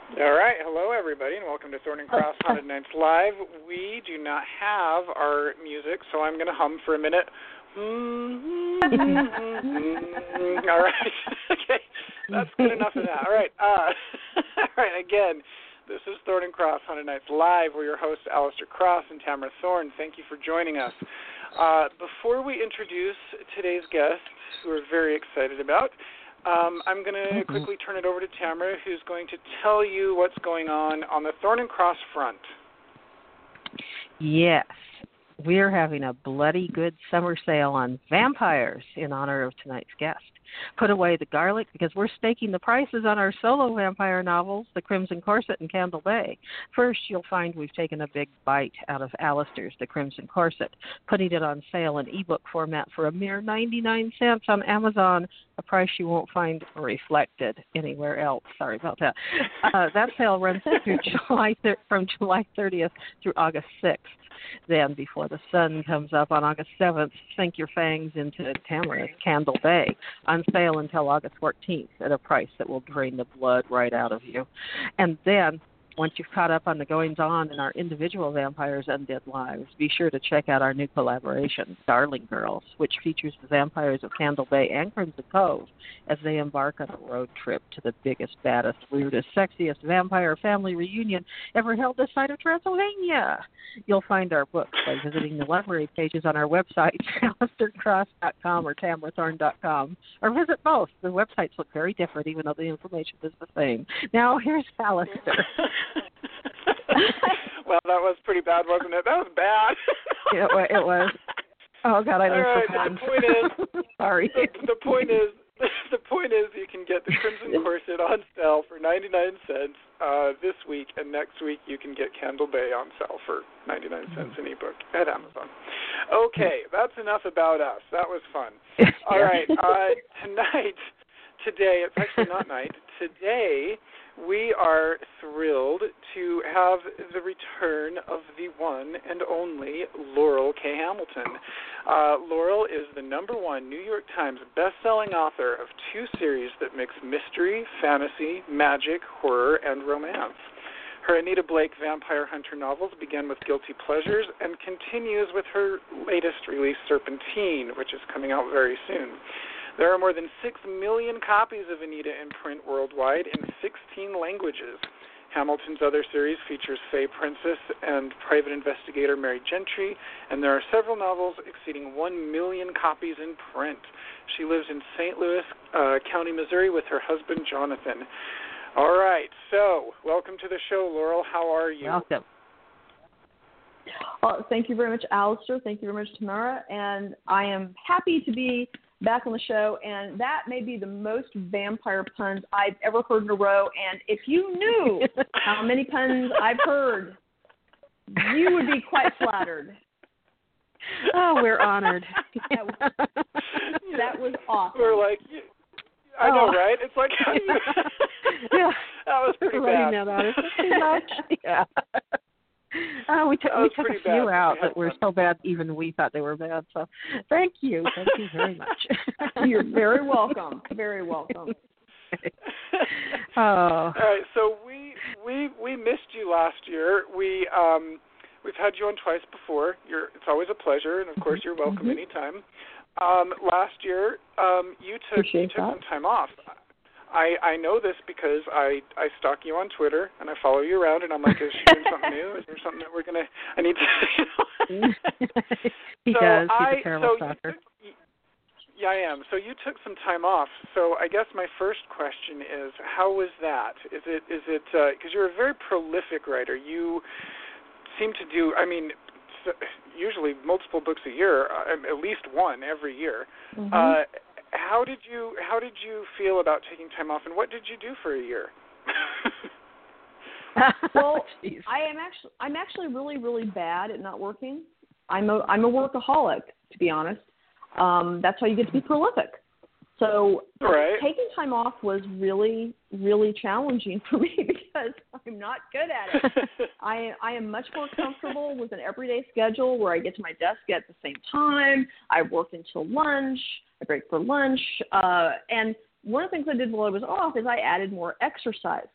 All right. Hello, everybody, and welcome to Thorn and Cross Haunted Nights Live. We do not have our music, so I'm going to hum for a minute. All right. Okay. That's good enough of that. All right. All right. Again, this is Thorn and Cross Haunted Nights Live. We're your hosts, Alistair Cross and Tamara Thorn. Thank you for joining us. Before we introduce today's guest, who we're very excited about, I'm going to quickly turn it over to Tamara, who's going to tell you what's going on the Thorn and Cross front. Yes, we're having a bloody good summer sale on vampires in honor of tonight's guest. Put away the garlic because we're staking the prices on our solo vampire novels, The Crimson Corset and Candle Bay. First, you'll find we've taken a big bite out of Alistair's The Crimson Corset, putting it on sale in ebook format for a mere 99 cents on Amazon, a price you won't find reflected anywhere else. Sorry about that. That sale runs through from July 30th through August 6th. Then, before the sun comes up on August 7th, sink your fangs into Tamara's Candle Bay, on sale until August 14th at a price that will drain the blood right out of you. And then, once you've caught up on the goings-on in our individual vampires' undead lives, be sure to check out our new collaboration, Darling Girls, which features the vampires of Candle Bay and Crimson Cove as they embark on a road trip to the biggest, baddest, weirdest, sexiest vampire family reunion ever held this side of Transylvania. You'll find our books by visiting the library pages on our website, alistaircross.com or tamarathorn.com, or visit both. The websites look very different, even though the information is the same. Now, here's Alistair. Well, that was pretty bad, wasn't it? That was bad. It was. Oh, God, I love the point is, sorry. The point is you can get the Crimson Corset on sale for 99 cents this week, and next week you can get Candle Bay on sale for 99 cents in ebook at Amazon. Okay, that's enough about us. That was fun. All right, today, it's actually not night. Today, we are thrilled to have the return of the one and only Laurel K. Hamilton. Laurel is the #1 New York Times best-selling author of 2 series that mix mystery, fantasy, magic, horror, and romance. Her Anita Blake Vampire Hunter novels began with Guilty Pleasures and continues with her latest release, Serpentine, which is coming out very soon. There are more than 6 million copies of Anita in print worldwide in 16 languages. Hamilton's other series features Fay Princess and private investigator Mary Gentry, and there are several novels exceeding 1 million copies in print. She lives in St. Louis County, Missouri, with her husband, Jonathan. All right, so welcome to the show, Laurel. How are you? Welcome. Well, thank you very much, Alistair. Thank you very much, Tamara. And I am happy to be back on the show, and that may be the most vampire puns I've ever heard in a row. And if you knew how many puns I've heard, you would be quite flattered. Oh, we're honored. That was awesome. We're like, I know, right? It's like, how do you... Yeah. That was pretty bad. Yeah. We took a few out that were so bad even we thought they were bad. So thank you very much. You're very welcome. Very welcome. Oh. All right. So we missed you last year. We've had you on twice before. It's always a pleasure, and of course you're welcome anytime. Last year you took some time off. I know this because I stalk you on Twitter and I follow you around, and I'm like, is she doing something new? Is there something that I need to, He does. He's a terrible stalker. Yeah, I am. So you took some time off. So I guess my first question is, how was that? Is it because you're a very prolific writer. You seem to do, usually multiple books a year, at least one every year. Mm-hmm. How did you feel about taking time off, and what did you do for a year? Well, I'm actually really, really bad at not working. I'm a workaholic, to be honest. That's how you get to be prolific. So taking time off was really, really challenging for me because I'm not good at it. I am much more comfortable with an everyday schedule where I get to my desk at the same time. I work until lunch. I break for lunch. And one of the things I did while I was off is I added more exercise.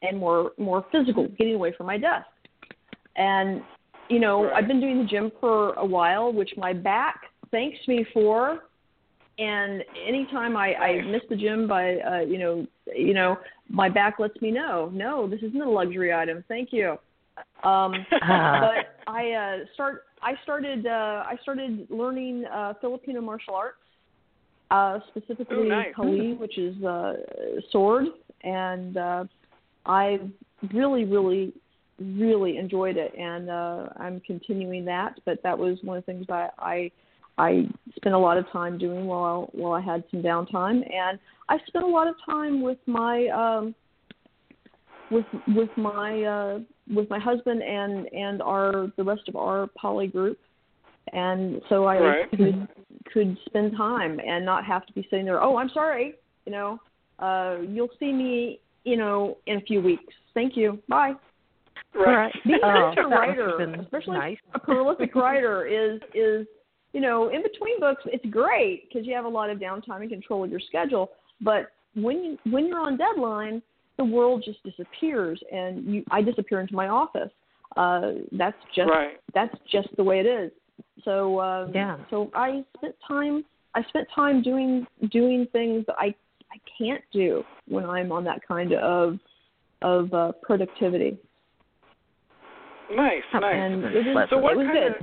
and more physical, getting away from my desk. And, you know, I've been doing the gym for a while, which my back thanks me for. And anytime I miss the gym by, you know, my back lets me know, no, this isn't a luxury item. Thank you. But I started learning Filipino martial arts, specifically Kali, which is sword, and I really, really, really enjoyed it, and I'm continuing that. But that was one of the things I spent a lot of time doing while I had some downtime, and I spent a lot of time with my with my husband and the rest of our poly group, and so I could spend time and not have to be sitting there. Oh, I'm sorry, you know, you'll see me, you know, in a few weeks. Thank you. Bye. Right. Being a writer, especially a prolific writer, is you know, in between books, it's great because you have a lot of downtime and control of your schedule. But when you're on deadline, the world just disappears, and I disappear into my office. That's just the way it is. So So I spent time doing things that I can't do when I'm on that kind of productivity. Nice. And it was good.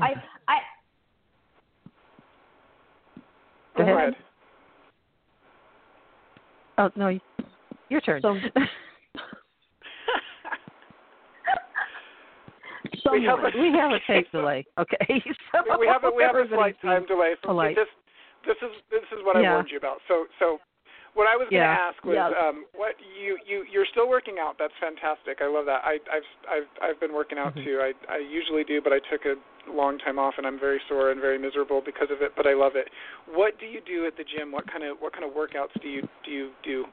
Go ahead. Oh, no, your turn. So, we have a tape delay. Okay. So we have a slight time delay. This is what I warned you about. So what I was going to ask was what you're still working out. That's fantastic. I love that. I've been working out too. I usually do, but I took a long time off, and I'm very sore and very miserable because of it. But I love it. What do you do at the gym? What kind of workouts do you do?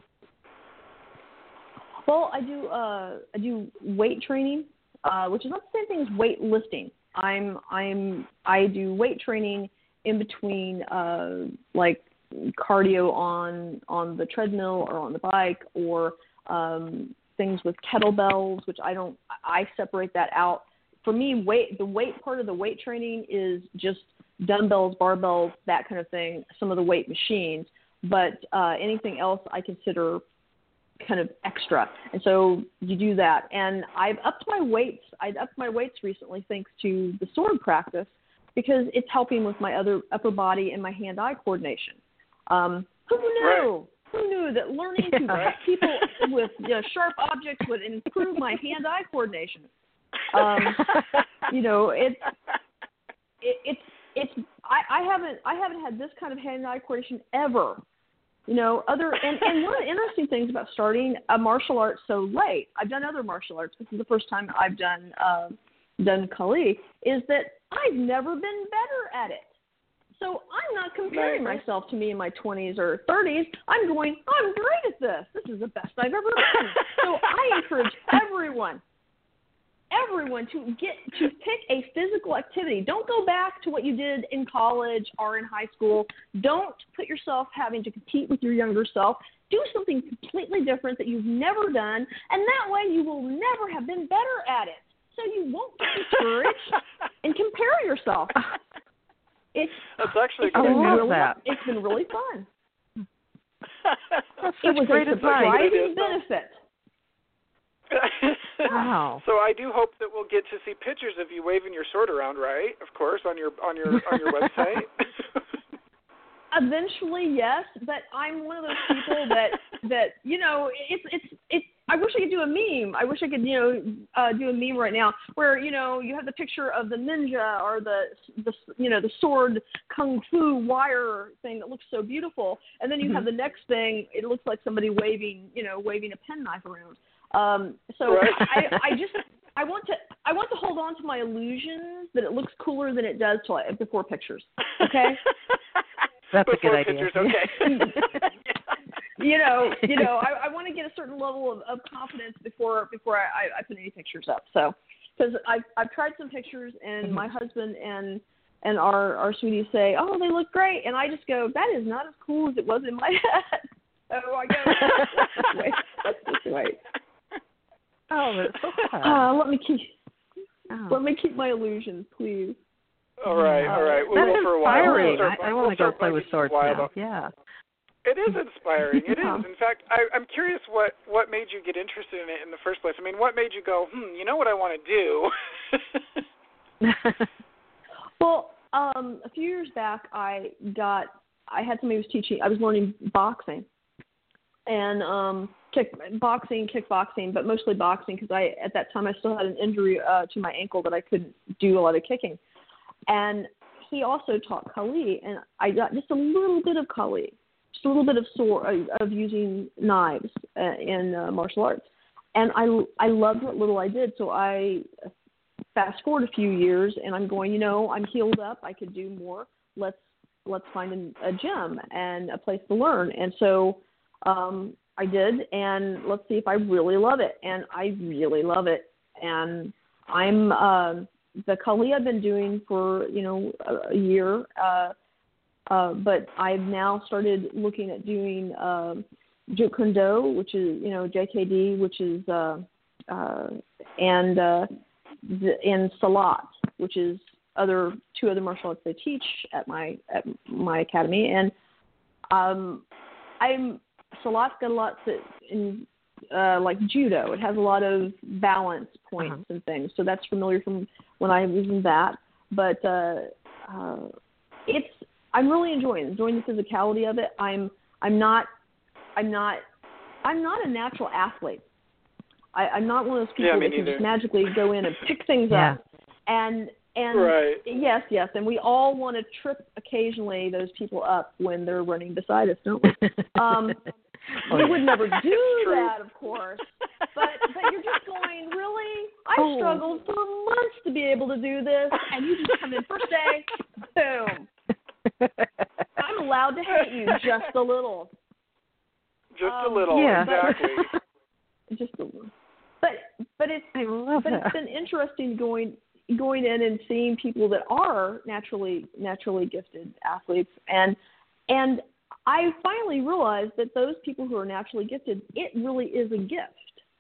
Well, I do weight training, which is not the same thing as weightlifting. I do weight training in between, like cardio on the treadmill or on the bike, or things with kettlebells, which I separate that out. For me, the weight part of the weight training is just dumbbells, barbells, that kind of thing, some of the weight machines. But anything else I consider kind of extra. And so you do that. And I've upped my weights. I've upped my weights recently thanks to the sword practice, because it's helping with my other upper body and my hand-eye coordination. Who knew? Right. Who knew that learning to cut people with sharp objects would improve my hand-eye coordination? You know, I haven't had this kind of hand-eye coordination ever. You know, and one of the interesting things about starting a martial art so late, I've done other martial arts. This is the first time I've done Kali, is that I've never been better at it. So I'm not comparing myself to me in my 20s or 30s. I'm great at this. This is the best I've ever done. So I encourage everyone to pick a physical activity. Don't go back to what you did in college or in high school. Don't put yourself having to compete with your younger self. Do something completely different that you've never done, and that way you will never have been better at it. So you won't get discouraged and compare yourself. That's actually a good idea. It's been really fun. That's such great advice. Surprising benefit. Wow. So I do hope that we'll get to see pictures of you waving your sword around, right? Of course, on your website. Eventually, yes, but I'm one of those people that you know, it's. I wish I could do a meme. I wish I could, do a meme right now where, you know, you have the picture of the ninja or the sword kung fu wire thing that looks so beautiful, and then you have the next thing. It looks like somebody waving a penknife around. So right. I want to hold on to my illusions that it looks cooler than it does before pictures. Okay. That's before a good pictures, idea. Okay. I want to get a certain level of confidence before I put any pictures up. So, because I've tried some pictures, and my husband and our sweeties say, "Oh, they look great," and I just go, "That is not as cool as it was in my head." So I go, "Let's just wait." Oh, that's so sad. Let me keep my illusions, please. All right. That's inspiring. I want to go play with swords now. Yeah. It is inspiring. It is. In fact, I'm curious what made you get interested in it in the first place. I mean, what made you go, you know what I want to do? Well, a few years back, I had somebody who was teaching. I was learning boxing, and kickboxing, but mostly boxing because at that time I still had an injury to my ankle that I couldn't do a lot of kicking. And he also taught Kali, and I got just a little bit of Kali, just a little bit of using knives in martial arts. And I loved what little I did, so I fast forward a few years, and I'm going, I'm healed up, I could do more. Let's find a gym and a place to learn. And so I did, and let's see if I really love it. And I really love it. And I'm the Kali I've been doing for a year, but I've now started looking at doing Jeet Kune Do, which is JKD, which is and Salat, which is two other martial arts they teach at my academy. And Salat's got a lot in like judo. It has a lot of balance points and things. So that's familiar from when I was in that. But I'm really enjoying the physicality of it. I'm not a natural athlete. I'm not one of those people that can just magically go in and pick things up. And right. Yes, and we all want to trip occasionally those people up when they're running beside us, don't we? We would never do that, of course. But you're just going, really? I struggled for months to be able to do this, and you just come in first day, boom. I'm allowed to hate you just a little. Just a little, exactly. Just a little. But it's been interesting going in and seeing people that are naturally gifted athletes, and I finally realized that those people who are naturally gifted, it really is a gift.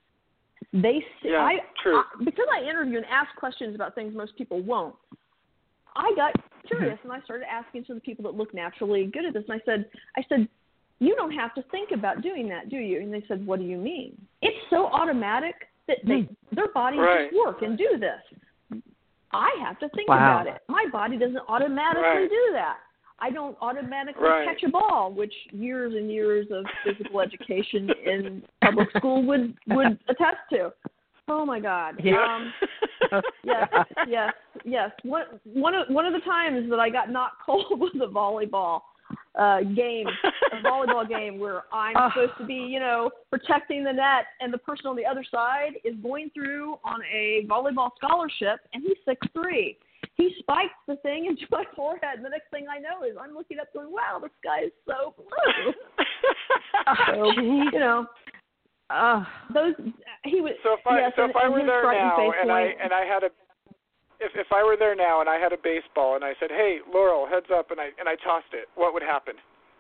True. Because I interview and ask questions about things most people won't, I got curious and I started asking some of the people that look naturally good at this, and I said, you don't have to think about doing that, do you? And they said, what do you mean? It's so automatic that their bodies just work and do this. I have to think about it. My body doesn't automatically do that. I don't automatically catch a ball, which years and years of physical education in public school would attest to. Oh my God. Yes. One of the times that I got knocked cold was a volleyball game where I'm supposed to be, protecting the net, and the person on the other side is going through on a volleyball scholarship, and he's 6'3". He spikes the thing into my forehead, and the next thing I know is I'm looking up going, wow, this guy is so blue. If I were there now and I had a baseball and I said, hey, Laurel, heads up, and I tossed it, what would happen?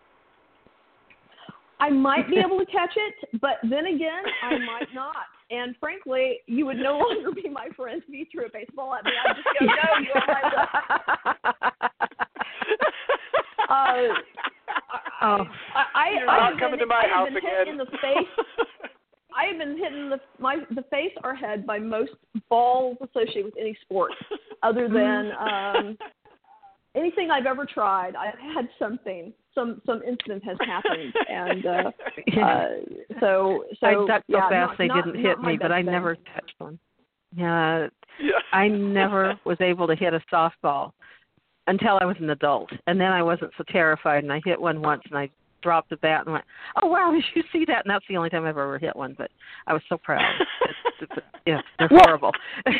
I might be able to catch it, but then again, I might not. And frankly, you would no longer be my friend if you threw a baseball at me. I'd just go, no, you are my You're not coming to my house again. In the face. I have been hit in the face or head by most balls associated with any sport, other than anything I've ever tried. I've had something. Some incident has happened, and so I ducked so fast they didn't hit me, but I never touched one. I never was able to hit a softball until I was an adult, and then I wasn't so terrified, and I hit one once, and I dropped the bat and went, oh wow, did you see that? And that's the only time I've ever hit one, but I was so proud. They're horrible.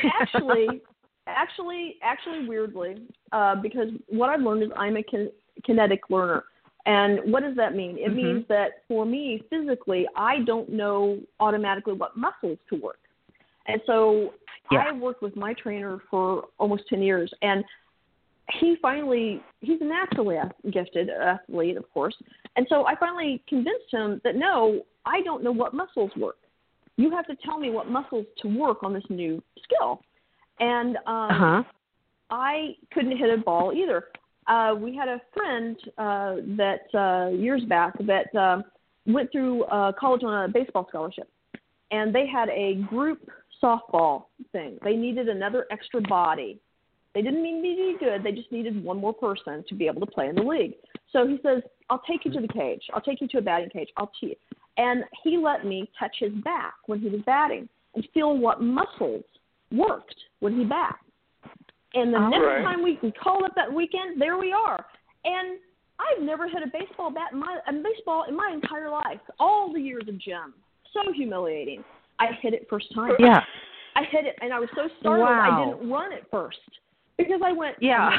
Actually, weirdly, because what I've learned is I'm a kinetic learner. And what does that mean? It means that for me, physically, I don't know automatically what muscles to work. And so I worked with my trainer for almost 10 years, and he's a naturally gifted athlete, of course. And so I finally convinced him that, no, I don't know what muscles work. you have to tell me what muscles to work on this new skill. And I couldn't hit a ball either. We had a friend that years back that went through college on a baseball scholarship, and they had a group softball thing. They needed another extra body. They didn't mean to be good. They just needed one more person to be able to play in the league. So he says, I'll take you to the cage. I'll take you to a batting cage. I'll tee you. And he let me touch his back when he was batting and feel what muscles worked when he bat. And the next time we called up that weekend, there we are. And I've never hit a baseball bat in my entire life. All the years of gym. So humiliating. I hit it first time. Yeah. I hit it, and I was so startled I didn't run it first because I went. Yeah.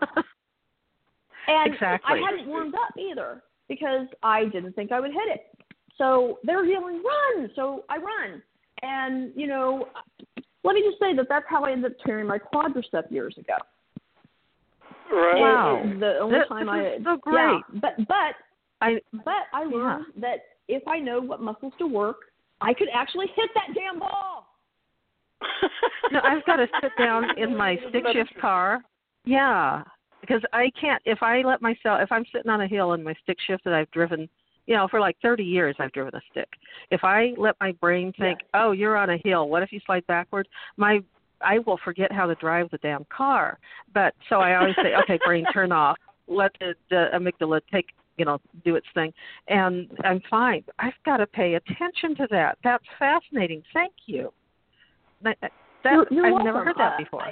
And exactly. I hadn't warmed up either because I didn't think I would hit it. So they're yelling, run! So I run. And, you know, let me just say that that's how I ended up tearing my quadricep years ago. Right. Wow. The only time I so great. Yeah, but I learned that if I know what muscles to work, I could actually hit that damn ball. No, I've got to sit down in my stick shift car. Yeah, because I can't, if I'm sitting on a hill in my stick shift that I've driven, you know, for like 30 years I've driven a stick. If I let my brain think, oh, you're on a hill, what if you slide backwards? I will forget how to drive the damn car. But so I always say, okay, brain, turn off. Let the amygdala do its thing, and I'm fine. I've got to pay attention to that. That's fascinating. Thank you. You're I've welcome. never heard that before.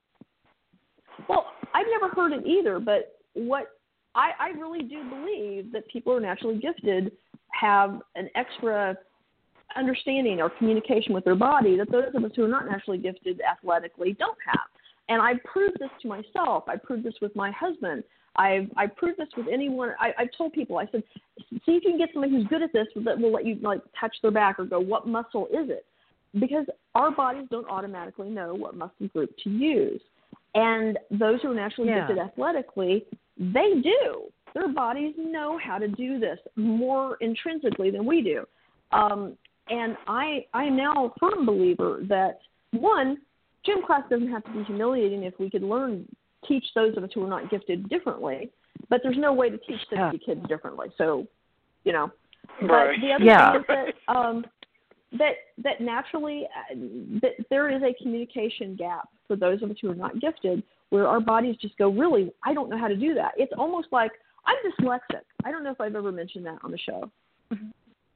Well, I've never heard it either, but what I really do believe that people who are naturally gifted have an extra understanding or communication with their body that those of us who are not naturally gifted athletically don't have. And I proved this to myself. I proved this with my husband. I proved this with anyone. I've told people, I said, see if you can get somebody who's good at this that will let you like touch their back or go, what muscle is it? Because our bodies don't automatically know what muscle group to use. And those who are naturally gifted athletically, they do. Their bodies know how to do this more intrinsically than we do. And I am now a firm believer that, one, gym class doesn't have to be humiliating if we could teach those of us who are not gifted differently, but there's no way to teach 60 kids differently. So, you know. But the other thing is that naturally that there is a communication gap for those of us who are not gifted where our bodies just go, really, I don't know how to do that. It's almost like I'm dyslexic. I don't know if I've ever mentioned that on the show. Mm-hmm.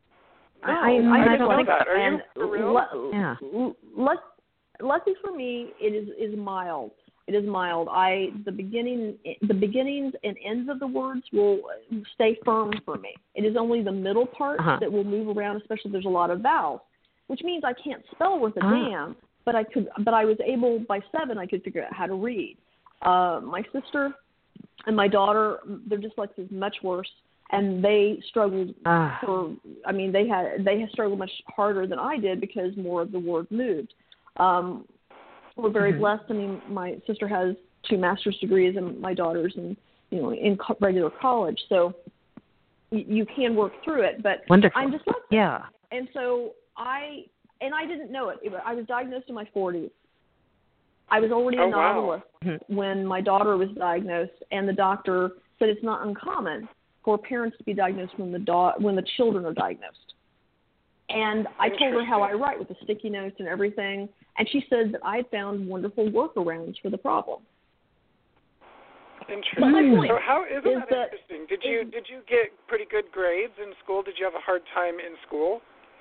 I don't know that. Are you for real? Lucky for me, it is mild. It is mild. The beginnings and ends of the words will stay firm for me. It is only the middle part that will move around, especially if there's a lot of vowels, which means I can't spell worth a damn. But I was able, by 7, I could figure out how to read. My sister and my daughter, their dyslexia is much worse, and they struggled they had struggled much harder than I did because more of the word moved. We're very blessed. I mean, my sister has 2 master's degrees, and my daughter's in regular college, so you can work through it. But wonderful. I'm dyslexic. Yeah. And so I didn't know it. I was diagnosed in my 40s. I was already a novelist when my daughter was diagnosed, and the doctor said it's not uncommon for parents to be diagnosed when the children are diagnosed. And I told her how I write with the sticky notes and everything, and she said that I had found wonderful workarounds for the problem. Interesting. So how isn't that interesting? Did you get pretty good grades in school? Did you have a hard time in school?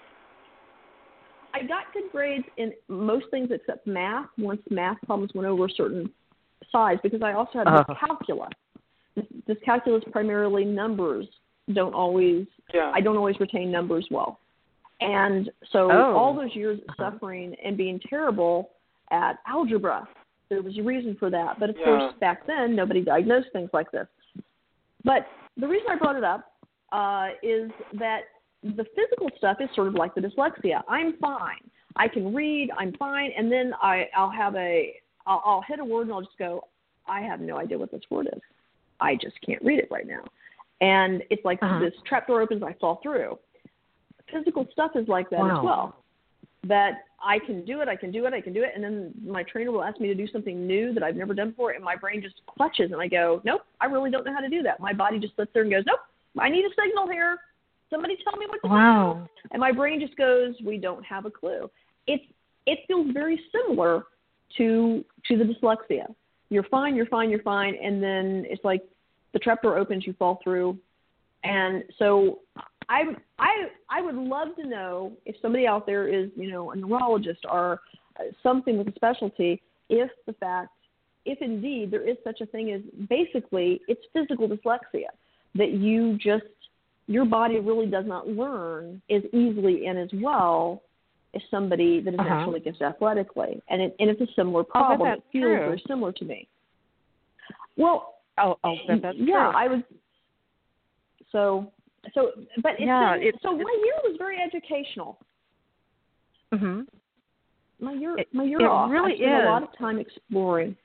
I got good grades in most things except math once math problems went over a certain size, because I also had dyscalculia. Dyscalculia is primarily numbers. I don't always retain numbers well. And so all those years of suffering and being terrible at algebra, there was a reason for that. But, of course, back then, nobody diagnosed things like this. But the reason I brought it up is that the physical stuff is sort of like the dyslexia. I'm fine. I can read. I'm fine. And then I'll hit a word and I'll just go, I have no idea what this word is. I just can't read it right now. And it's like this trapdoor opens, I fall through. Physical stuff is like that as well. that I can do it, and then my trainer will ask me to do something new that I've never done before, and my brain just clutches, and I go, nope, I really don't know how to do that. My body just sits there and goes, nope, I need a signal here. Somebody tell me what to do. And my brain just goes, we don't have a clue. It feels very similar to the dyslexia. You're fine, and then it's like the trapdoor opens, you fall through. And so I would love to know if somebody out there is, a neurologist or something with a specialty, if indeed there is such a thing as basically it's physical dyslexia, that your body really does not learn as easily and as well as somebody that is naturally gifted athletically. And it's a similar problem. It feels very similar to me. Well, that's true. I would. So my year was very educational. Mm-hmm. My year off. Really I spent a lot of time exploring.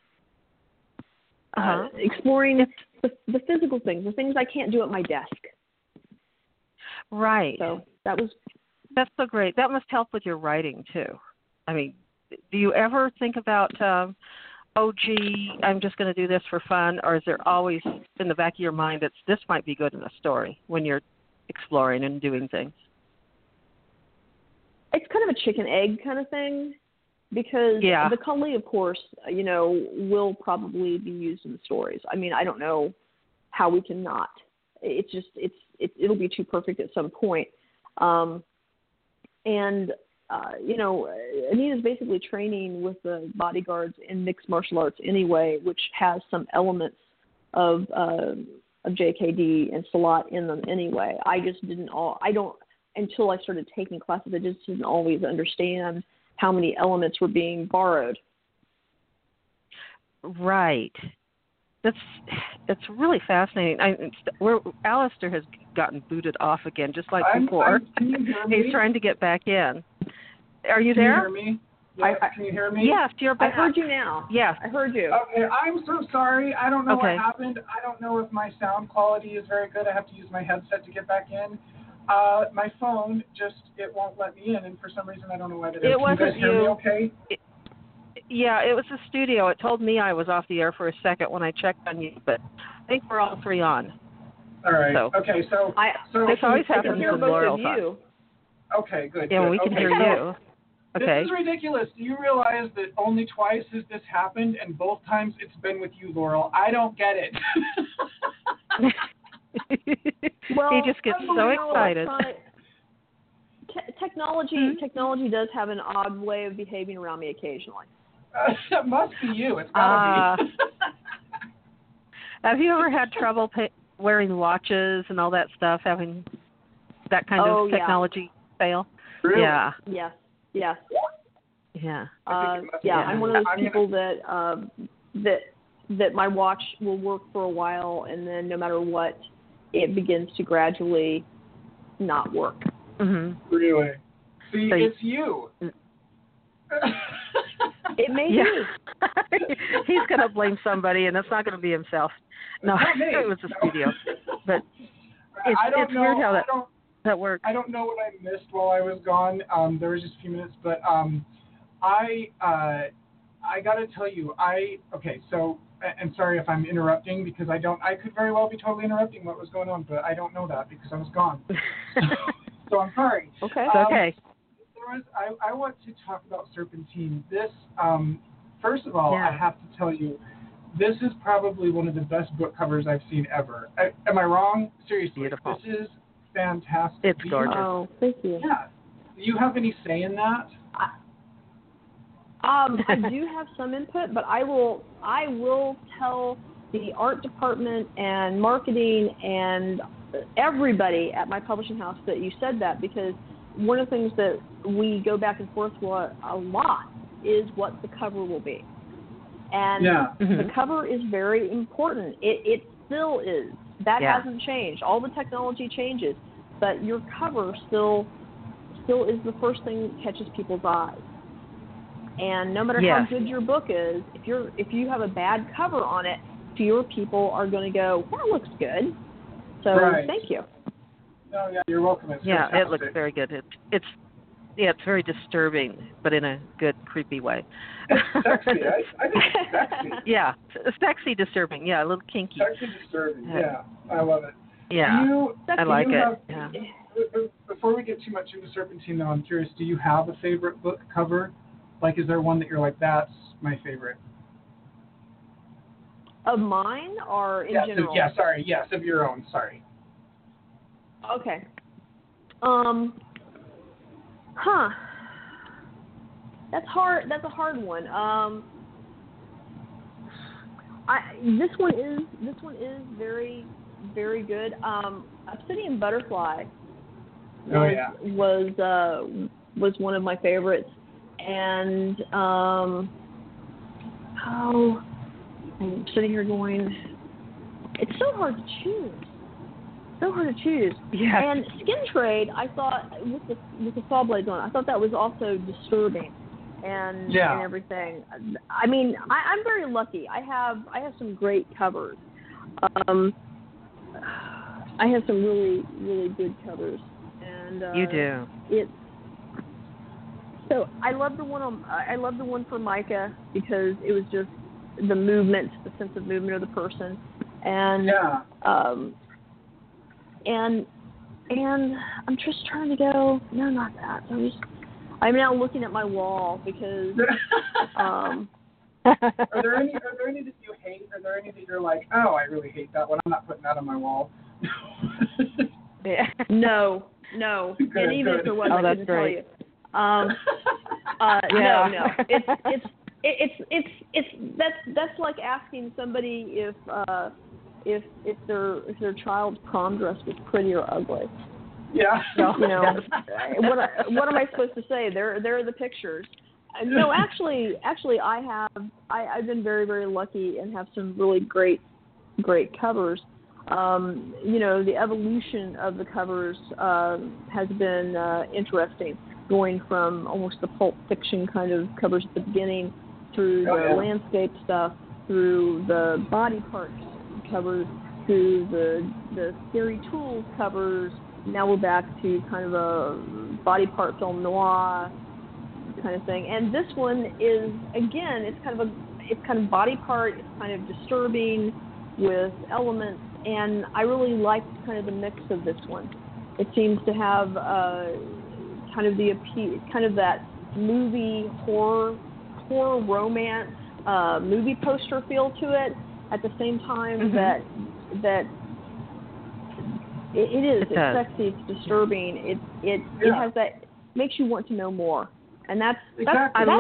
Exploring the physical things, the things I can't do at my desk. Right. So that's so great. That must help with your writing too. I mean, do you ever think about, I'm just going to do this for fun, or is there always in the back of your mind that this might be good in a story when you're exploring and doing things? It's kind of a chicken egg kind of thing, because the Kali, of course, will probably be used in the stories. I mean, I don't know how we can not. It's just it'll be too perfect at some point. Anita's basically training with the bodyguards in mixed martial arts anyway, which has some elements of JKD and Salat in them anyway. Until I started taking classes, I just didn't always understand how many elements were being borrowed. Right. It's really fascinating. Alistair has gotten booted off again, just like before. He's trying to get back in. Are you there? Can you hear me? Yes, can you hear me? Yes, you're back. I heard you now. Yes. I heard you. Okay, I'm so sorry. I don't know what happened. I don't know if my sound quality is very good. I have to use my headset to get back in. My phone it won't let me in, and for some reason I don't know why that is. It wasn't you guys hear me okay? It was the studio. It told me I was off the air for a second when I checked on you, but I think we're all three on. All right. So, okay, so this always happens with Laurel. Okay, good. Yeah, we can hear you. Okay. This is ridiculous. Do you realize that only twice has this happened, and both times it's been with you, Laurel? I don't get it. He just gets so excited. Technology does have an odd way of behaving around me occasionally. It must be you. It's got to be. Have you ever had trouble wearing watches and all that stuff, having that kind of technology fail? Really? Yeah. Yes. Yeah. I'm one of those people that my watch will work for a while, and then no matter what, it begins to gradually not work. Mm-hmm. Really? See, it's you. It may be. He's going to blame somebody, and it's not going to be himself. No, it was the studio. But it's weird how that works. I don't know what I missed while I was gone. There was just a few minutes, but I got to tell you, and sorry if I'm interrupting, because I could very well be totally interrupting what was going on, but I don't know that because I was gone. So I'm sorry. Okay. Okay. I want to talk about Serpentine. This, first of all, I have to tell you, this is probably one of the best book covers I've seen ever. Am I wrong? Seriously, beautiful. This is fantastic. It's gorgeous. Oh, thank you. Yeah. Do you have any say in that? I do have some input, but I will tell the art department and marketing and everybody at my publishing house that you said that, because one of the things that we go back and forth with a lot is what the cover will be. And the cover is very important. It still is. That hasn't changed. All the technology changes, but your cover still is the first thing that catches people's eyes. And no matter how good your book is, if you have a bad cover on it, fewer people are going to go, that looks good. So thank you. No, you're welcome. It's it looks very good. it's very disturbing, but in a good, creepy way. It's sexy. I think it's sexy. Yeah, sexy disturbing. Yeah, a little kinky. Sexy disturbing. Yeah, I love it. Yeah, I like it. Yeah. Before we get too much into Serpentine, though, I'm curious, do you have a favorite book cover? Like, is there one that you're like, that's my favorite? Of mine or in general? Yes, of your own, sorry. Okay. That's hard. That's a hard one. This one is very, very good. Obsidian Butterfly was one of my favorites, and I'm sitting here going, it's so hard to choose. Yeah. And Skin Trade, I thought with the saw blades on, I thought that was also disturbing, and everything. I mean, I'm very lucky. I have some great covers. I have some really, really good covers, and you do. So I love the one for Micah because it was just the movement, the sense of movement of the person, and and I'm just trying to go. No, not that. I'm now looking at my wall because. Are there any that you hate? Are there any that you're like, oh, I really hate that one. I'm not putting that on my wall. Yeah. No. Good, and even if there was, I couldn't tell you. No. It's that's like asking somebody if their child's prom dress was pretty or ugly. Yeah. So, what am I supposed to say? There are the pictures. No, actually, I've been very, very lucky and have some really great covers. The evolution of the covers has been interesting, going from almost the Pulp Fiction kind of covers at the beginning, through the landscape stuff, through the body parts covers, through the Scary Tools covers. Now we're back to kind of a body part film noir kind of thing. And this one is, again, it's kind of body part, it's kind of disturbing with elements, and I really liked kind of the mix of this one. It seems to have kind of the appeal, kind of that movie horror romance movie poster feel to it. At the same time that it's sexy, it's disturbing. It has that, makes you want to know more, and that's what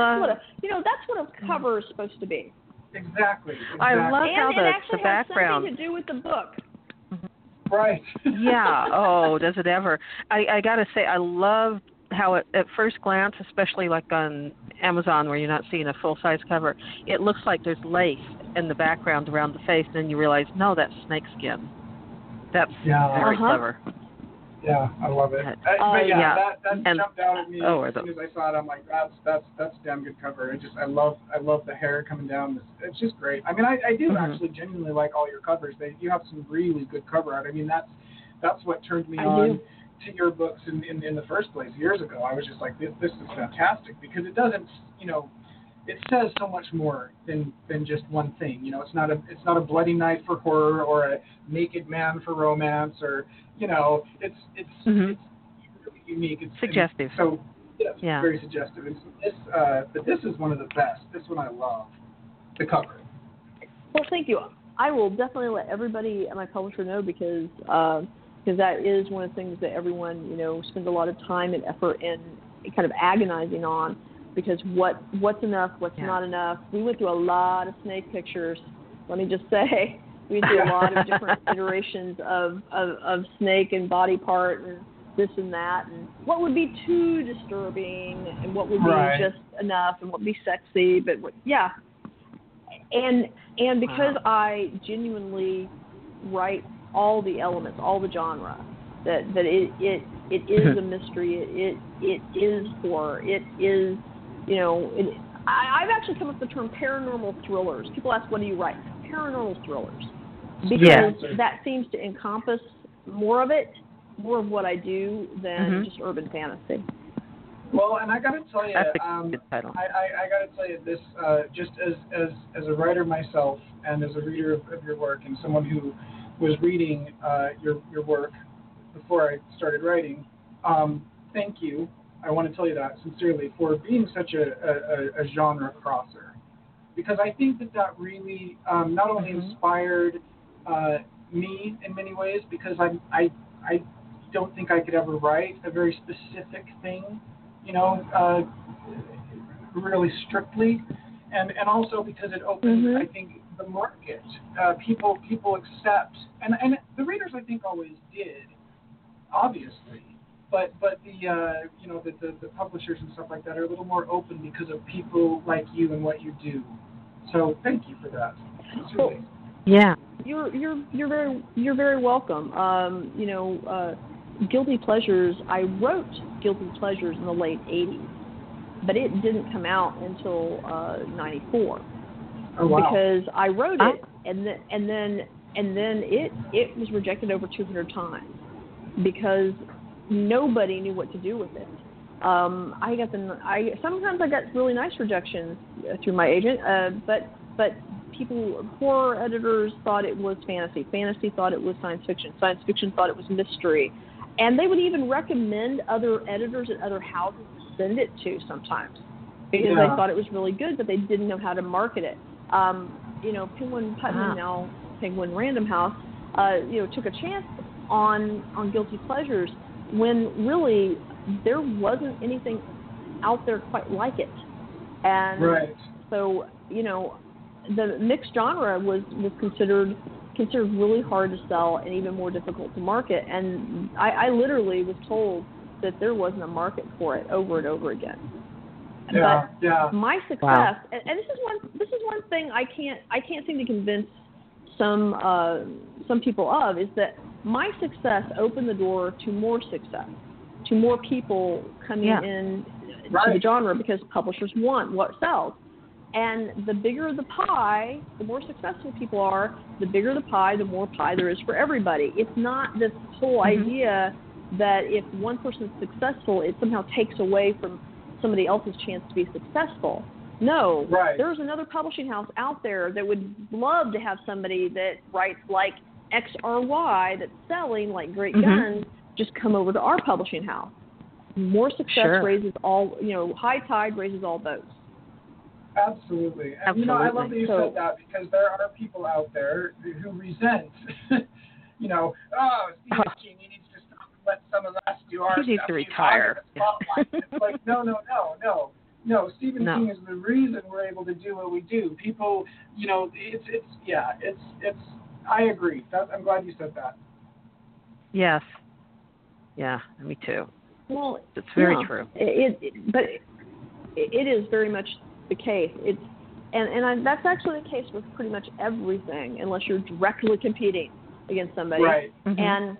a cover is supposed to be. Exactly. I love how the background has something to do with the book. Right. Yeah. Oh, does it ever? I got to say, I love how it, at first glance, especially like on Amazon where you're not seeing a full-size cover, it looks like there's lace in the background around the face, and then you realize, no, that's snakeskin. That's very clever. Yeah, I love it. That jumped out at me as soon as I saw it. I'm like, that's a damn good cover. I love the hair coming down. It's just great. I mean, I do actually genuinely like all your covers. You have some really good cover art. I mean, that's what turned me on to your books in the first place years ago. I was just like, this is fantastic, because it doesn't, it says so much more than just one thing. It's not a bloody night for horror or a naked man for romance, or it's really unique. It's suggestive. It's very suggestive. But this is one of the best. This one I love. The cover. Well, thank you. I will definitely let everybody at my publisher know, because that is one of the things that everyone spends a lot of time and effort in kind of agonizing on. Because what's enough, what's not enough. We went through a lot of snake pictures. Let me just say, we went through a lot of different iterations of snake and body part and this and that, and what would be too disturbing, and what would be just enough, and what would be sexy. But and because I genuinely write all the elements, all the genre, that it is a mystery. It is horror. It is. I've actually come up with the term paranormal thrillers. People ask, what do you write? Paranormal thrillers. Because that seems to encompass more of what I do than just urban fantasy. Well, and I got to tell you, That's a good title. I got to tell you this, just as a writer myself and as a reader of your work and someone who was reading your work before I started writing, thank you. I want to tell you that sincerely for being such a genre crosser, because I think that really not only inspired me in many ways, because I don't think I could ever write a very specific thing, really strictly, and also because it opened, I think, the market. People accept, and the readers I think always did, obviously. But the publishers and stuff like that are a little more open because of people like you and what you do. So thank you for that. Well, yeah. You're very welcome. Guilty Pleasures. I wrote Guilty Pleasures in the late '80s, but it didn't come out until '94. Oh, wow. Because I wrote it and then it was rejected over 200 times because nobody knew what to do with it. Sometimes I got really nice rejections through my agent, but people, horror editors thought it was fantasy. Fantasy thought it was science fiction. Science fiction thought it was mystery, and they would even recommend other editors at other houses to send it to sometimes because they thought it was really good, but they didn't know how to market it. Penguin Putnam, now Penguin Random House, took a chance on Guilty Pleasures when really there wasn't anything out there quite like it. And so, the mixed genre was considered really hard to sell and even more difficult to market. And I literally was told that there wasn't a market for it over and over again. But my success, and this is one thing I can't seem to convince some people of, is that my success opened the door to more success, to more people coming in to the genre, because publishers want what sells. And the bigger the pie, the more successful people are, the bigger the pie, the more pie there is for everybody. It's not this whole idea that if one person's successful, it somehow takes away from somebody else's chance to be successful. No, there's another publishing house out there that would love to have somebody that writes like X or Y that's selling like great guns, just come over to our publishing house. More success raises all, high tide raises all boats. Absolutely. And, I love that you said that, because there are people out there who resent, Stephen King, he needs to stop and let some of us do our stuff. He needs to retire. It's like, no. Stephen King is the reason we're able to do what we do. People, it's I agree. I'm glad you said that. Yes. Yeah, me too. Well, it's very true. But it is very much the case. That's actually the case with pretty much everything, unless you're directly competing against somebody. Right. And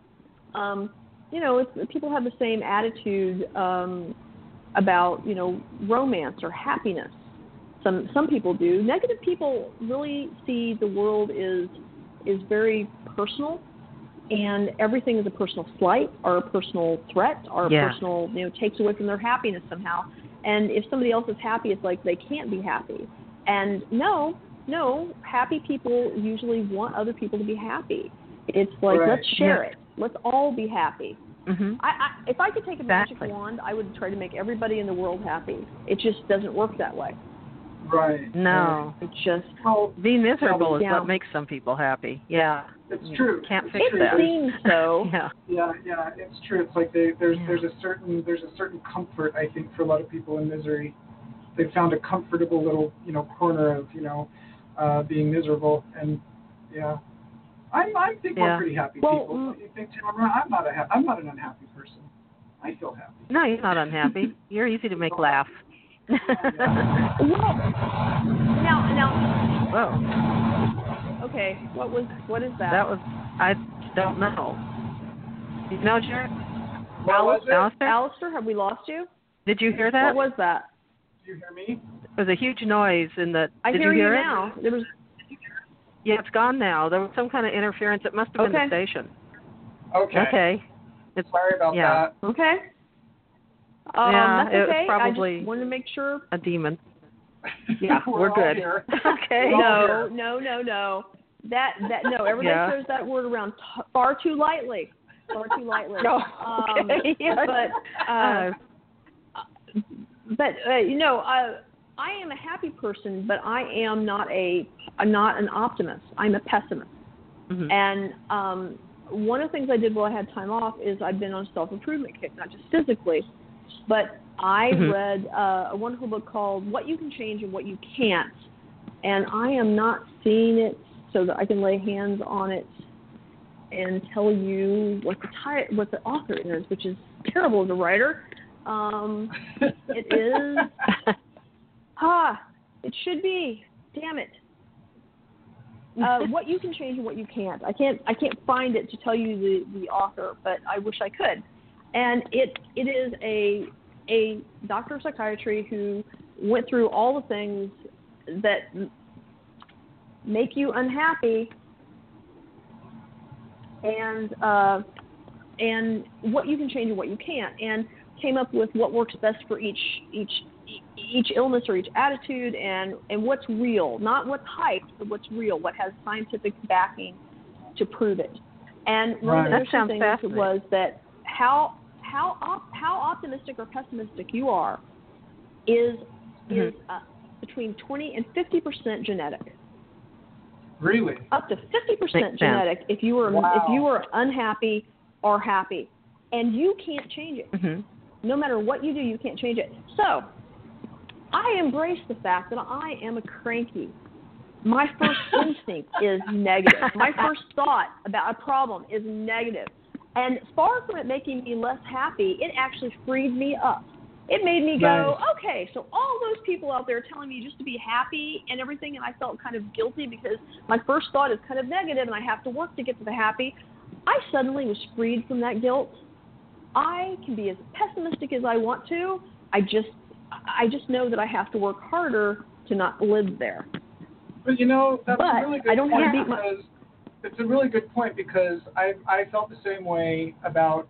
people have the same attitude about romance or happiness. Some people do. Negative people really see the world is very personal, and everything is a personal slight or a personal threat or a personal, takes away from their happiness somehow. And if somebody else is happy, it's like they can't be happy. And no, happy people usually want other people to be happy. It's like, let's share it. Let's all be happy. If I could take a magic wand, I would try to make everybody in the world happy. It just doesn't work that way. Right. No. It's just being miserable is what makes some people happy. Yeah. It's true. Can't fix that. It seems so. Yeah, it's true. It's like there's a certain comfort, I think, for a lot of people in misery. They've found a comfortable little corner of being miserable, and I think we're pretty happy people. You think, Tamara? I'm not an unhappy person. I feel happy. No, you're not unhappy. You're easy to make laugh. Now. Whoa. Okay. What is that? I don't know. You know, Jared? Alistair, have we lost you? Did you hear that? What was that? Did you hear me? There was a huge noise in the. I did hear you hear you it? now. There was. Yeah, it's gone now. There was some kind of interference. It must have been the station. Okay. Okay. Sorry about that. Okay. That's okay. It's probably I just wanted to make sure. A demon. Yeah, we're good. Okay. No. That no. Everybody throws that word around far too lightly. No. Okay. But I am a happy person, but I'm not an optimist. I'm a pessimist. Mm-hmm. And one of the things I did while I had time off is I've been on a self-improvement kick, not just physically, but I read a wonderful book called What You Can Change and What You Can't. And I am not seeing it so that I can lay hands on it and tell you what the author is, which is terrible as a writer. It is. It should be. Damn it. What you can change and what you can't. I can't find it to tell you the author, but I wish I could. And it is a doctor of psychiatry who went through all the things that make you unhappy, and what you can change and what you can't, and came up with what works best for each illness or each attitude, and what's real, not what's hyped, but what's real, what has scientific backing to prove it. And one of the interesting things was that how optimistic or pessimistic you are is between 20 and 50% genetic. Really? Up to 50% genetic if you were unhappy or happy, and you can't change it. Mm-hmm. No matter what you do, you can't change it. So I embrace the fact that I am a cranky. My first instinct is negative. My first thought about a problem is negative. And far from it making me less happy, it actually freed me up. It made me go, okay, so all those people out there telling me just to be happy and everything, and I felt kind of guilty because my first thought is kind of negative and I have to work to get to the happy. I suddenly was freed from that guilt. I can be as pessimistic as I want to. I just know that I have to work harder to not live there. But that's a really good I don't point have to beat because it's a really good point because I felt the same way about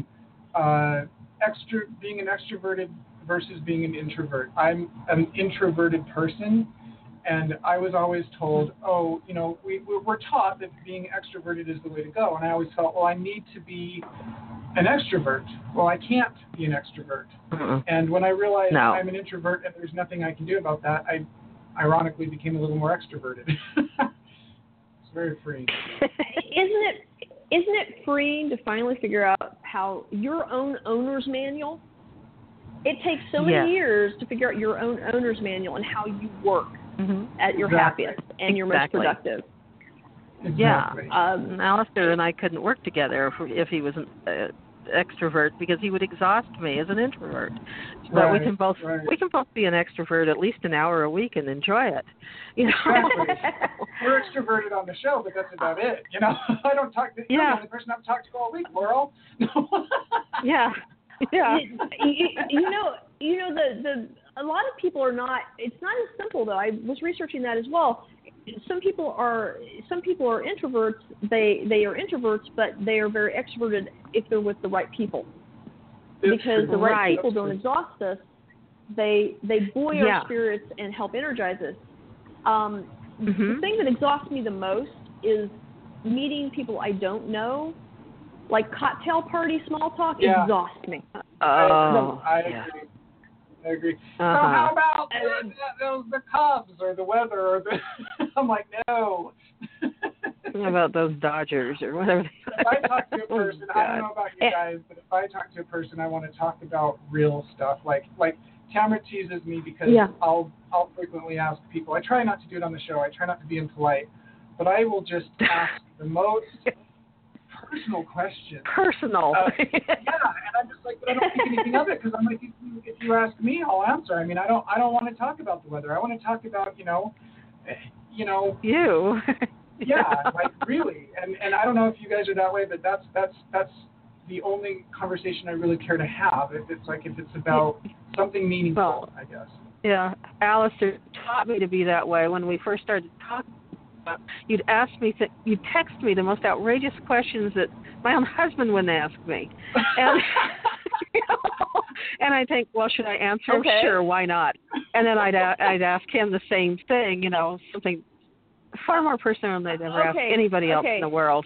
being an extroverted versus being an introvert. I'm an introverted person, and I was always told, we're taught that being extroverted is the way to go, and I always felt, I need to be an extrovert. Well, I can't be an extrovert. And when I realized I'm an introvert and there's nothing I can do about that, I ironically became a little more extroverted. It's very freeing. Isn't it freeing to finally figure out how your own owner's manual? It takes so many years to figure out your own owner's manual and how you work at your happiest and your most productive. Exactly. Yeah. Alistair and I couldn't work together if he was an extrovert because he would exhaust me as an introvert. But we can both be an extrovert at least an hour a week and enjoy it. Exactly. We're extroverted on the show, but that's about it. I don't talk to you're the only person I've talked to all week, Laurel. Yeah. A lot of people are not. It's not as simple though. I was researching that as well. Some people are introverts. They are introverts, but they are very extroverted if they're with the right people. Because the right people don't exhaust us. They buoy our spirits and help energize us. The thing that exhausts me the most is meeting people I don't know. Like cocktail party small talk exhausts me. I agree. So how about the Cubs or the weather or the? I'm like, no. How about those Dodgers or whatever? If I talk to a person, I don't know about you guys, but if I talk to a person, I want to talk about real stuff. Like Tamara teases me because I'll frequently ask people. I try not to do it on the show. I try not to be impolite, but I will just ask the most personal questions. Personal. And I'm just like, but I don't think anything of it because I'm like, if you ask me, I'll answer. I mean, I don't want to talk about the weather. I want to talk about, You. Like really. And I don't know if you guys are that way, but that's the only conversation I really care to have. If it's about something meaningful, I guess. Yeah, Alistair taught me to be that way when we first started talking. You'd text me the most outrageous questions that my own husband wouldn't ask me. And And I think, well, should I answer? Okay. Sure, why not? And then I'd ask him the same thing, something far more personal than I'd ever ask anybody else in the world.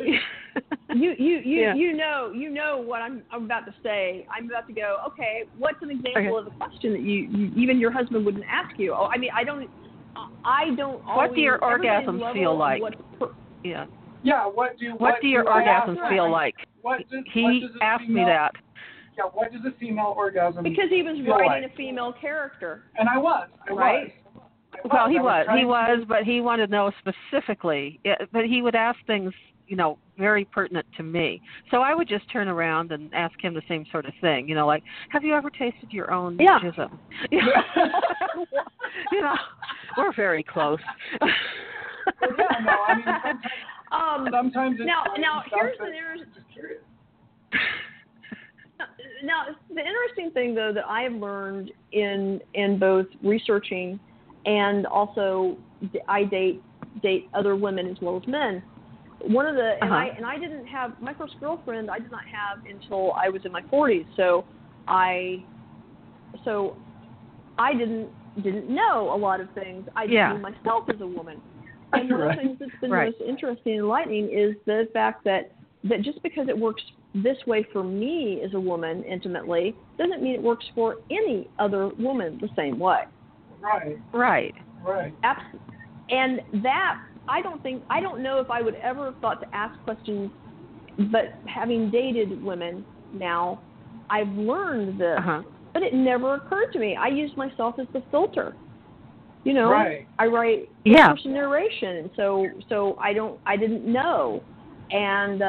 You know what I'm about to say. I'm about to go, okay, what's an example of a question that you even your husband wouldn't ask you? Oh, I mean, I don't What do your orgasms feel like? Yeah, what do your orgasms feel like? He asked me that. Yeah, what does a female orgasm Because he was feel writing like? A female character. And I was. Well, he was, but he wanted to know specifically. But he would ask things, very pertinent to me. So I would just turn around and ask him the same sort of thing, like, have you ever tasted your own jism? We're very close. Well, yeah, no, I mean, sometimes it's now here's an interesting. Now, the interesting thing, though, that I have learned in both researching and also I date other women as well as men. One of the and I didn't have my first girlfriend. I did not have until I was in my 40s. So I didn't know a lot of things. I didn't knew myself as a woman. And one of the things that's been most interesting and enlightening is the fact that just because it works this way for me as a woman intimately doesn't mean it works for any other woman the same way. Right. And that I don't know if I would ever have thought to ask questions, but having dated women now, I've learned this, but it never occurred to me. I use myself as the filter. I write person narration, and so I didn't know, and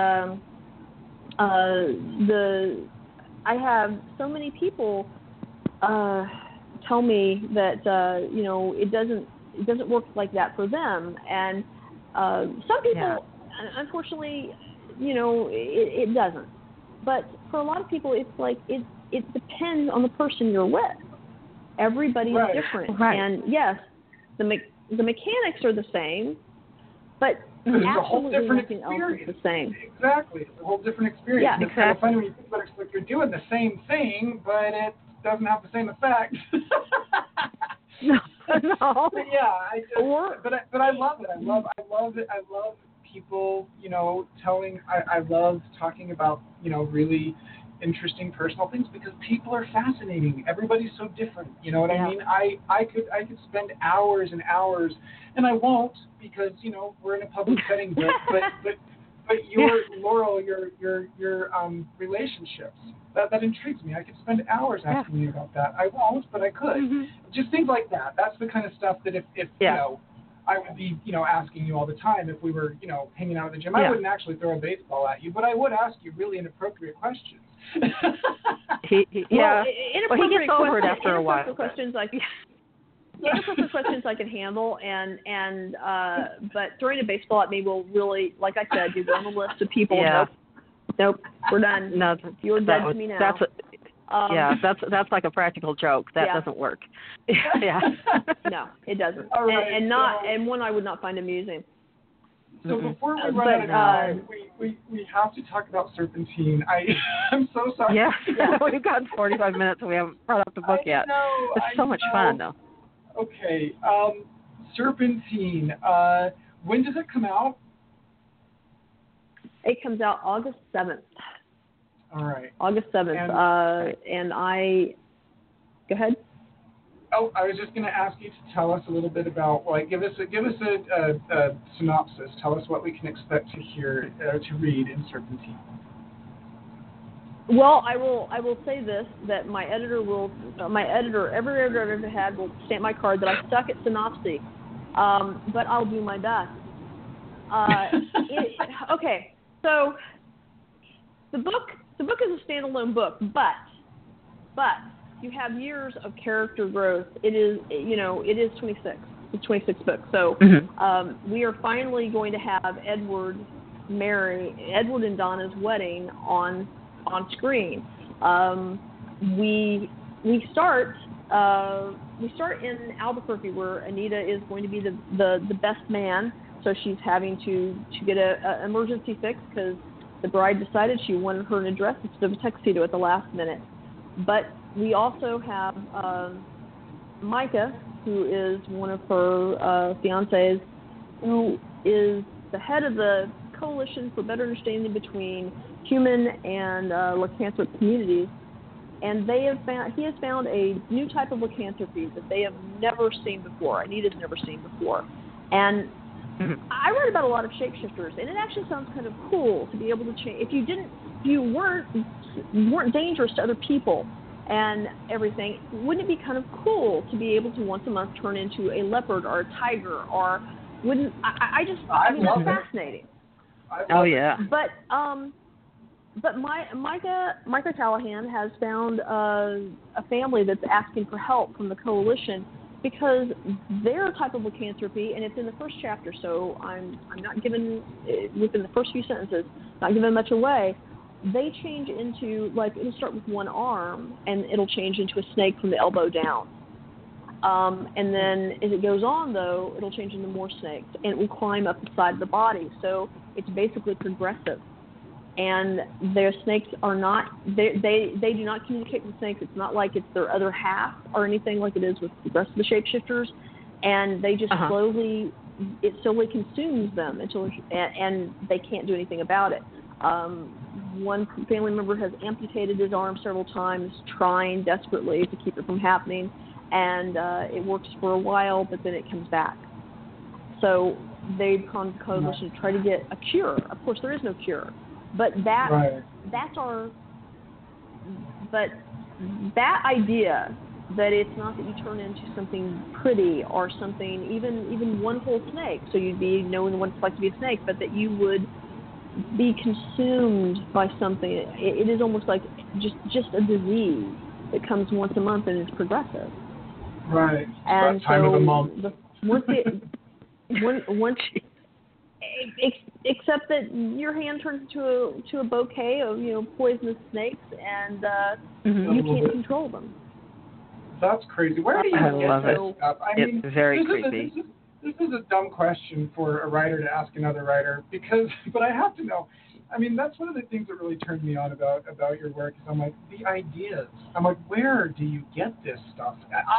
I have so many people tell me that it doesn't work like that for them, and some people, unfortunately, it doesn't. But for a lot of people, it's like it depends on the person you're with. Everybody's different, and yes, the mechanics are the same, but it's a whole absolutely different nothing experience. else is the same. Exactly, it's a whole different experience. Yeah, and it's kind of funny when you think about it, it's like you're doing the same thing, but it doesn't have the same effect. No. But yeah, but I love it. I love it. I love people, telling. I love talking about, really interesting personal things because people are fascinating. Everybody's so different. You know what I mean? I could spend hours and hours, and I won't because we're in a public setting. But your Laurel, your relationships that intrigues me. I could spend hours asking you about that. I won't, but I could. Just things like that. That's the kind of stuff that if I would be asking you all the time if we were hanging out at the gym. I wouldn't actually throw a baseball at you, but I would ask you really inappropriate questions. He gets over it after a while. Inappropriate questions I can handle, and but throwing a ball at me will really, like I said, you go on the list of people. Nope, we're done. No, you're dead to me now. That's like a practical joke. That doesn't work. No, it doesn't. Right, and one I would not find amusing. So before we run out of time, we have to talk about Serpentine. I'm so sorry. Yeah. We've got 45 minutes and we haven't brought up the book yet. It's so much fun, though. Okay. Serpentine. When does it come out? It comes out August 7th. All right. August 7th. And I... Go ahead. Oh, I was just going to ask you to tell us a little bit about, give us a synopsis. Tell us what we can expect to hear, to read in Serpentine. Well, I will say this, that my editor, every editor I've ever had will stamp my card that I suck at synopsis, but I'll do my best. Okay, so the book is a standalone book, but you have years of character growth. It is 26. It's 26 books. So we are finally going to have Edward and Donna's wedding on screen. We start in Albuquerque, where Anita is going to be the best man. So she's having to get a emergency fix because the bride decided she wanted her in a dress instead of a tuxedo at the last minute. But we also have Micah, who is one of her fiancés, who is the head of the Coalition for Better Understanding Between Human and Lycanthrope Communities, and he has found a new type of lycanthropy that they have never seen before. Anita's never seen before, and I read about a lot of shapeshifters, and it actually sounds kind of cool to be able to change. If you weren't dangerous to other people and everything, wouldn't it be kind of cool to be able to once a month turn into a leopard or a tiger, or wouldn't I mean, it's fascinating. Oh yeah. But Micah Callahan has found a family that's asking for help from the Coalition because their type of lycanthropy, and it's in the first chapter, so I'm not giving within the first few sentences, not giving much away. They change into, like, it'll start with one arm and it'll change into a snake from the elbow down. And then as it goes on, though, it'll change into more snakes, and it will climb up the side of the body. So it's basically progressive. And their snakes are not, they do not communicate with snakes. It's not like it's their other half or anything like it is with the rest of the shapeshifters. And they just it slowly consumes them and they can't do anything about it. One family member has amputated his arm several times, trying desperately to keep it from happening. And it works for a while, but then it comes back. So they've come to the Coalition to try to get a cure. Of course, there is no cure. But that idea that it's not that you turn into something pretty or something, even one whole snake, so you'd be knowing what it's like to be a snake, but that you would be consumed by something. It is almost like just a disease that comes once a month and is progressive. Right. And that time of the month. Except that your hand turns into a bouquet of poisonous snakes, and you can't control them. That's crazy. Where do you get this stuff? I mean, it's very creepy. This is a dumb question for a writer to ask another writer, but I have to know. I mean, that's one of the things that really turned me on about your work. Is I'm like, the ideas. I'm like, where do you get this stuff?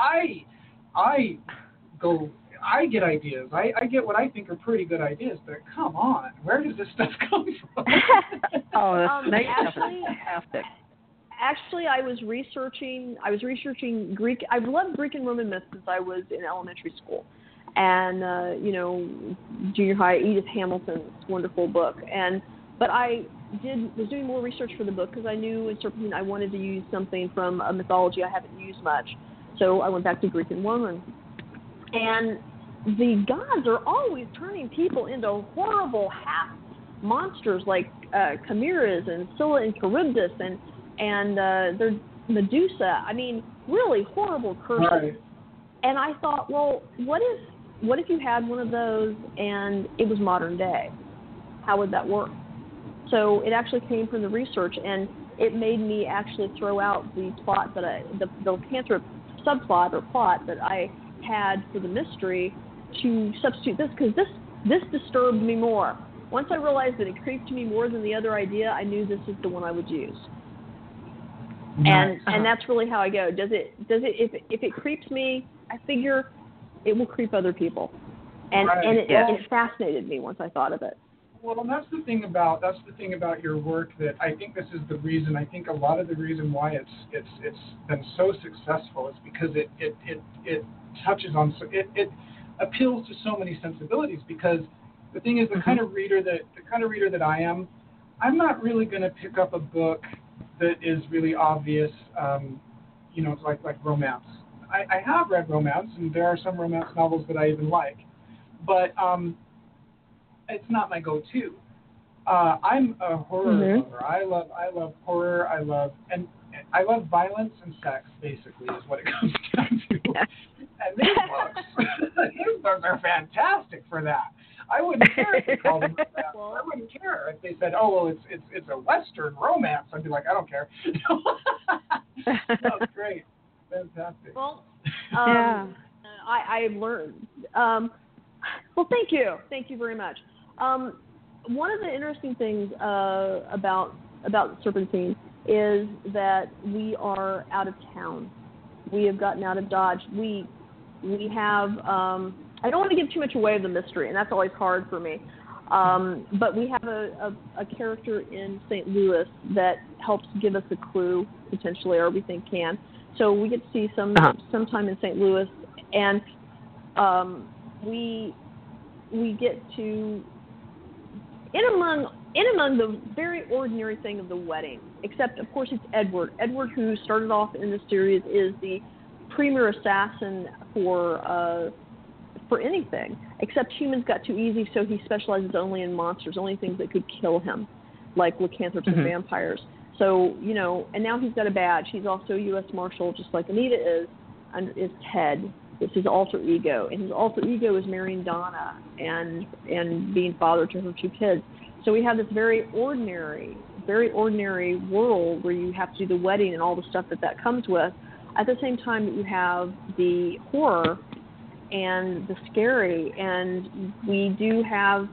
I get ideas. I get what I think are pretty good ideas, but come on, where does this stuff come from? The snake stuff is fantastic. Actually, I was researching Greek. I've loved Greek and Roman myths since I was in elementary school, and junior high. Edith Hamilton's wonderful book, but I was doing more research for the book because I knew in Serpentine I wanted to use something from a mythology I haven't used much, so I went back to Greek and Roman. And the gods are always turning people into horrible half monsters like chimeras and Scylla and Charybdis and they're Medusa. I mean, really horrible curses. Right. And I thought, well, what if you had one of those and it was modern day? How would that work? So it actually came from the research, and it made me actually throw out the plot that the lycanthrope subplot or plot that I had for the mystery to substitute this, because this disturbed me more. Once I realized that it creeped me more than the other idea, I knew this is the one I would use. And that's really how I go. Does it if it creeps me, I figure it will creep other people. And it fascinated me once I thought of it. Well, and that's the thing about your work, that I think this is the reason. I think a lot of the reason why it's been so successful is because it touches on it appeals to so many sensibilities. Because the thing is, the kind of reader that I am, I'm not really going to pick up a book that is really obvious, like romance. I have read romance, and there are some romance novels that I even like, but it's not my go-to. I'm a horror lover. I love horror. I love violence and sex. Basically, is what it comes down to. And these books are fantastic for that. I wouldn't care if they called them romance. I wouldn't care if they said, "Oh, well, it's a Western romance." I'd be like, "I don't care." That's great, fantastic. Well, I've learned. Well, thank you very much. One of the interesting things about Serpentine is that we are out of town. We have gotten out of Dodge. We have, I don't want to give too much away of the mystery, and that's always hard for me. But we have a character in St. Louis that helps give us a clue, potentially, or we think can. So we get to see sometime in St. Louis, and we get to, in among the very ordinary thing of the wedding, except, of course, it's Edward. Edward, who started off in the series, is the premier assassin for anything, except humans got too easy, so he specializes only in monsters, only things that could kill him, like lycanthropes and vampires. So, and now he's got a badge. He's also a U.S. Marshal, just like Anita is, and is Ted. It's his alter ego, and his alter ego is marrying Donna and being father to her 2 kids. So we have this very ordinary world where you have to do the wedding and all the stuff that comes with. At the same time that you have the horror and the scary, and we do have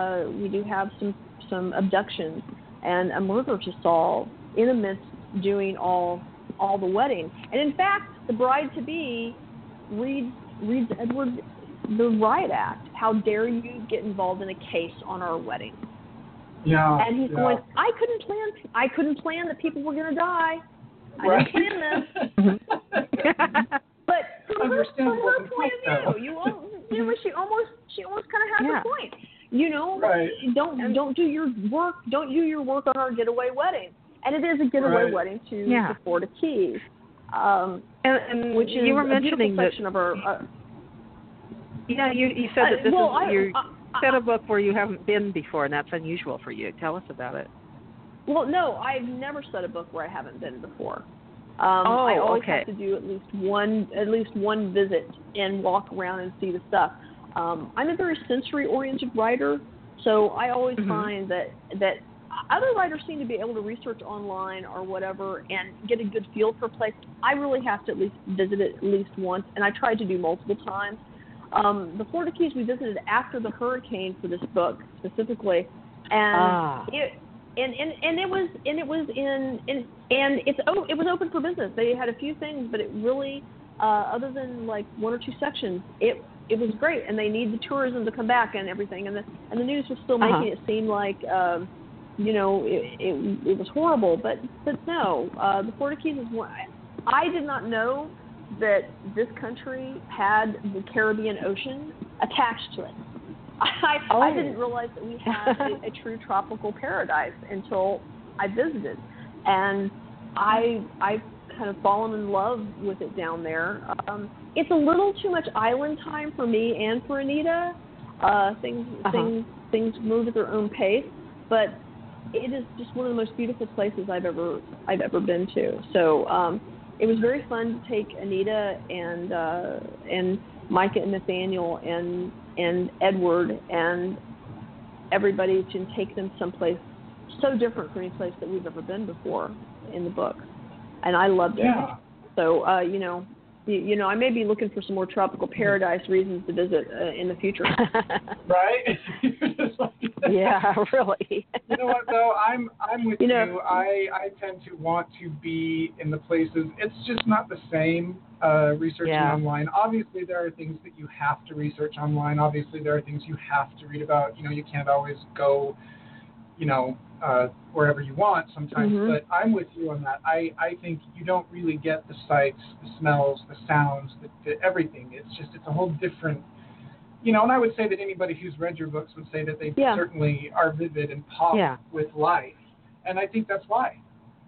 some abductions and a murder to solve in the midst doing all the wedding. And in fact, the bride-to-be reads Edward the riot act. How dare you get involved in a case on our wedding? Yeah. And he's going, I couldn't plan that people were going to die. I didn't plan this. But from her point of view, she almost kind of has a point. Right. Don't do your work. Don't do your work on our getaway wedding. And it is a getaway wedding to the Florida Keys. And which is you were mentioning a section of our. You said that this you said a book where you haven't been before, and that's unusual for you. Tell us about it. Well, no, I've never said a book where I haven't been before. I always have to do at least one visit and walk around and see the stuff. I'm a very sensory-oriented writer, so I always find that other writers seem to be able to research online or whatever and get a good feel for a place. I really have to at least visit it at least once, and I tried to do multiple times. The Florida Keys we visited after the hurricane for this book specifically, and it was open for business. They had a few things, but it really, other than like 1 or 2 sections, it was great, and they need the tourism to come back and everything, and the news was still making it seem like it was horrible, but no, the Florida Keys is one. I did not know that this country had the Caribbean Ocean attached to it. I didn't realize that we had a true tropical paradise until I visited, and I kind of fallen in love with it down there. It's a little too much island time for me and for Anita. Things move at their own pace, but it is just one of the most beautiful places I've ever been to. So it was very fun to take Anita and Micah and Nathaniel and Edward and everybody to take them someplace so different from any place that we've ever been before in the book, and I loved it. Yeah. So I may be looking for some more tropical paradise reasons to visit in the future. Right? Yeah, really. You know what though? I'm with you. I tend to want to be in the places. It's just not the same researching online. Obviously, there are things that you have to research online. Obviously, there are things you have to read about. You can't always go, wherever you want sometimes. But I'm with you on that. I think you don't really get the sights, the smells, the sounds, the everything. It's a whole different. And I would say that anybody who's read your books would say that they certainly are vivid and pop with life. And I think that's why.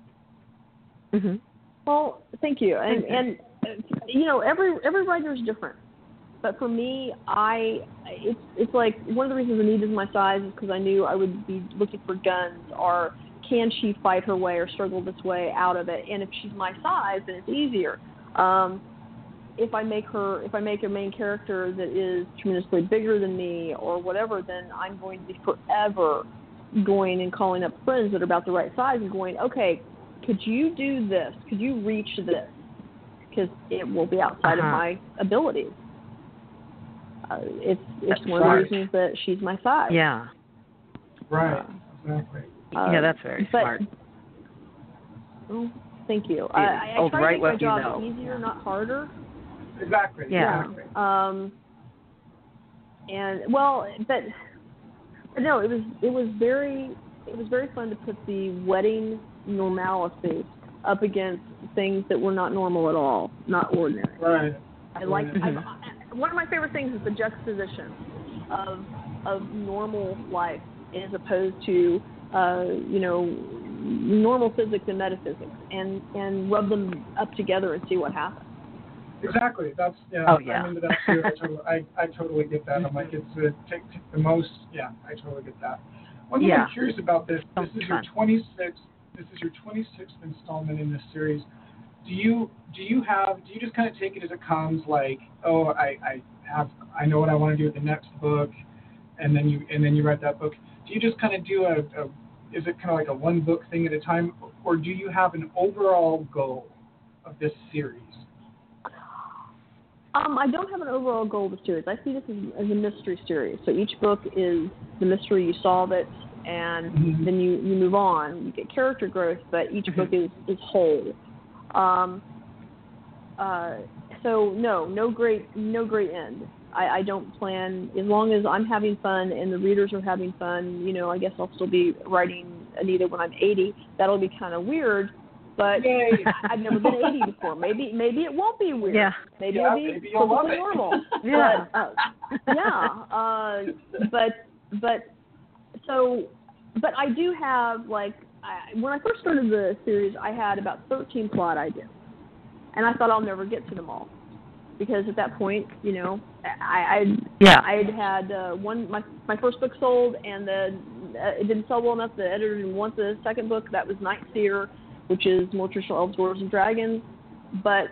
Well, thank you. And every writer is different. But for me, it's like one of the reasons Anita's my size is because I knew I would be looking for guns, or can she fight her way or struggle this way out of it? And if she's my size, then it's easier. If I make a main character that is tremendously bigger than me or whatever, then I'm going to be forever going and calling up friends that are about the right size and going, okay, could you do this? Could you reach this? Because it will be outside of my abilities. It's one of the reasons that she's my size. Yeah. Right. Exactly. That's very smart. Oh, thank you. I try right to make my job you know. easier, not harder. Exactly. Yeah. Exactly. And well, but no, it was very fun to put the wedding normalcy up against things that were not normal at all, not ordinary. Right. I like. One of my favorite things is the juxtaposition of normal life as opposed to normal physics and metaphysics, and rub them up together and see what happens. Exactly. That's Oh, yeah. I'm into that too. I totally get that. I'm like, it's take the most. Yeah, I totally get that. One thing I'm curious about this. This is your 26th. This is your 26th installment in this series. Do you just kind of take it as it comes? Like, oh, I know what I want to do with the next book, and then you write that book. Do you just kind of do is it kind of like a one book thing at a time, or do you have an overall goal of this series? I don't have an overall goal of the series. I see this as a mystery series. So each book is the mystery, you solve it, and then you move on. You get character growth, but each book is whole. So no great end. I don't plan, as long as I'm having fun and the readers are having fun, I guess I'll still be writing Anita when I'm 80. That'll be kind of weird, but I've never been 80 before. Maybe it won't be weird. Yeah. Maybe it'll be perfectly normal. Yeah. But I do have, like, when I first started the series, I had about 13 plot ideas. And I thought I'll never get to them all. Because at that point, I had my first book sold, and it didn't sell well enough. The editor didn't want the second book. That was Night Seer, which is more traditional elves, dwarves, and dragons. But,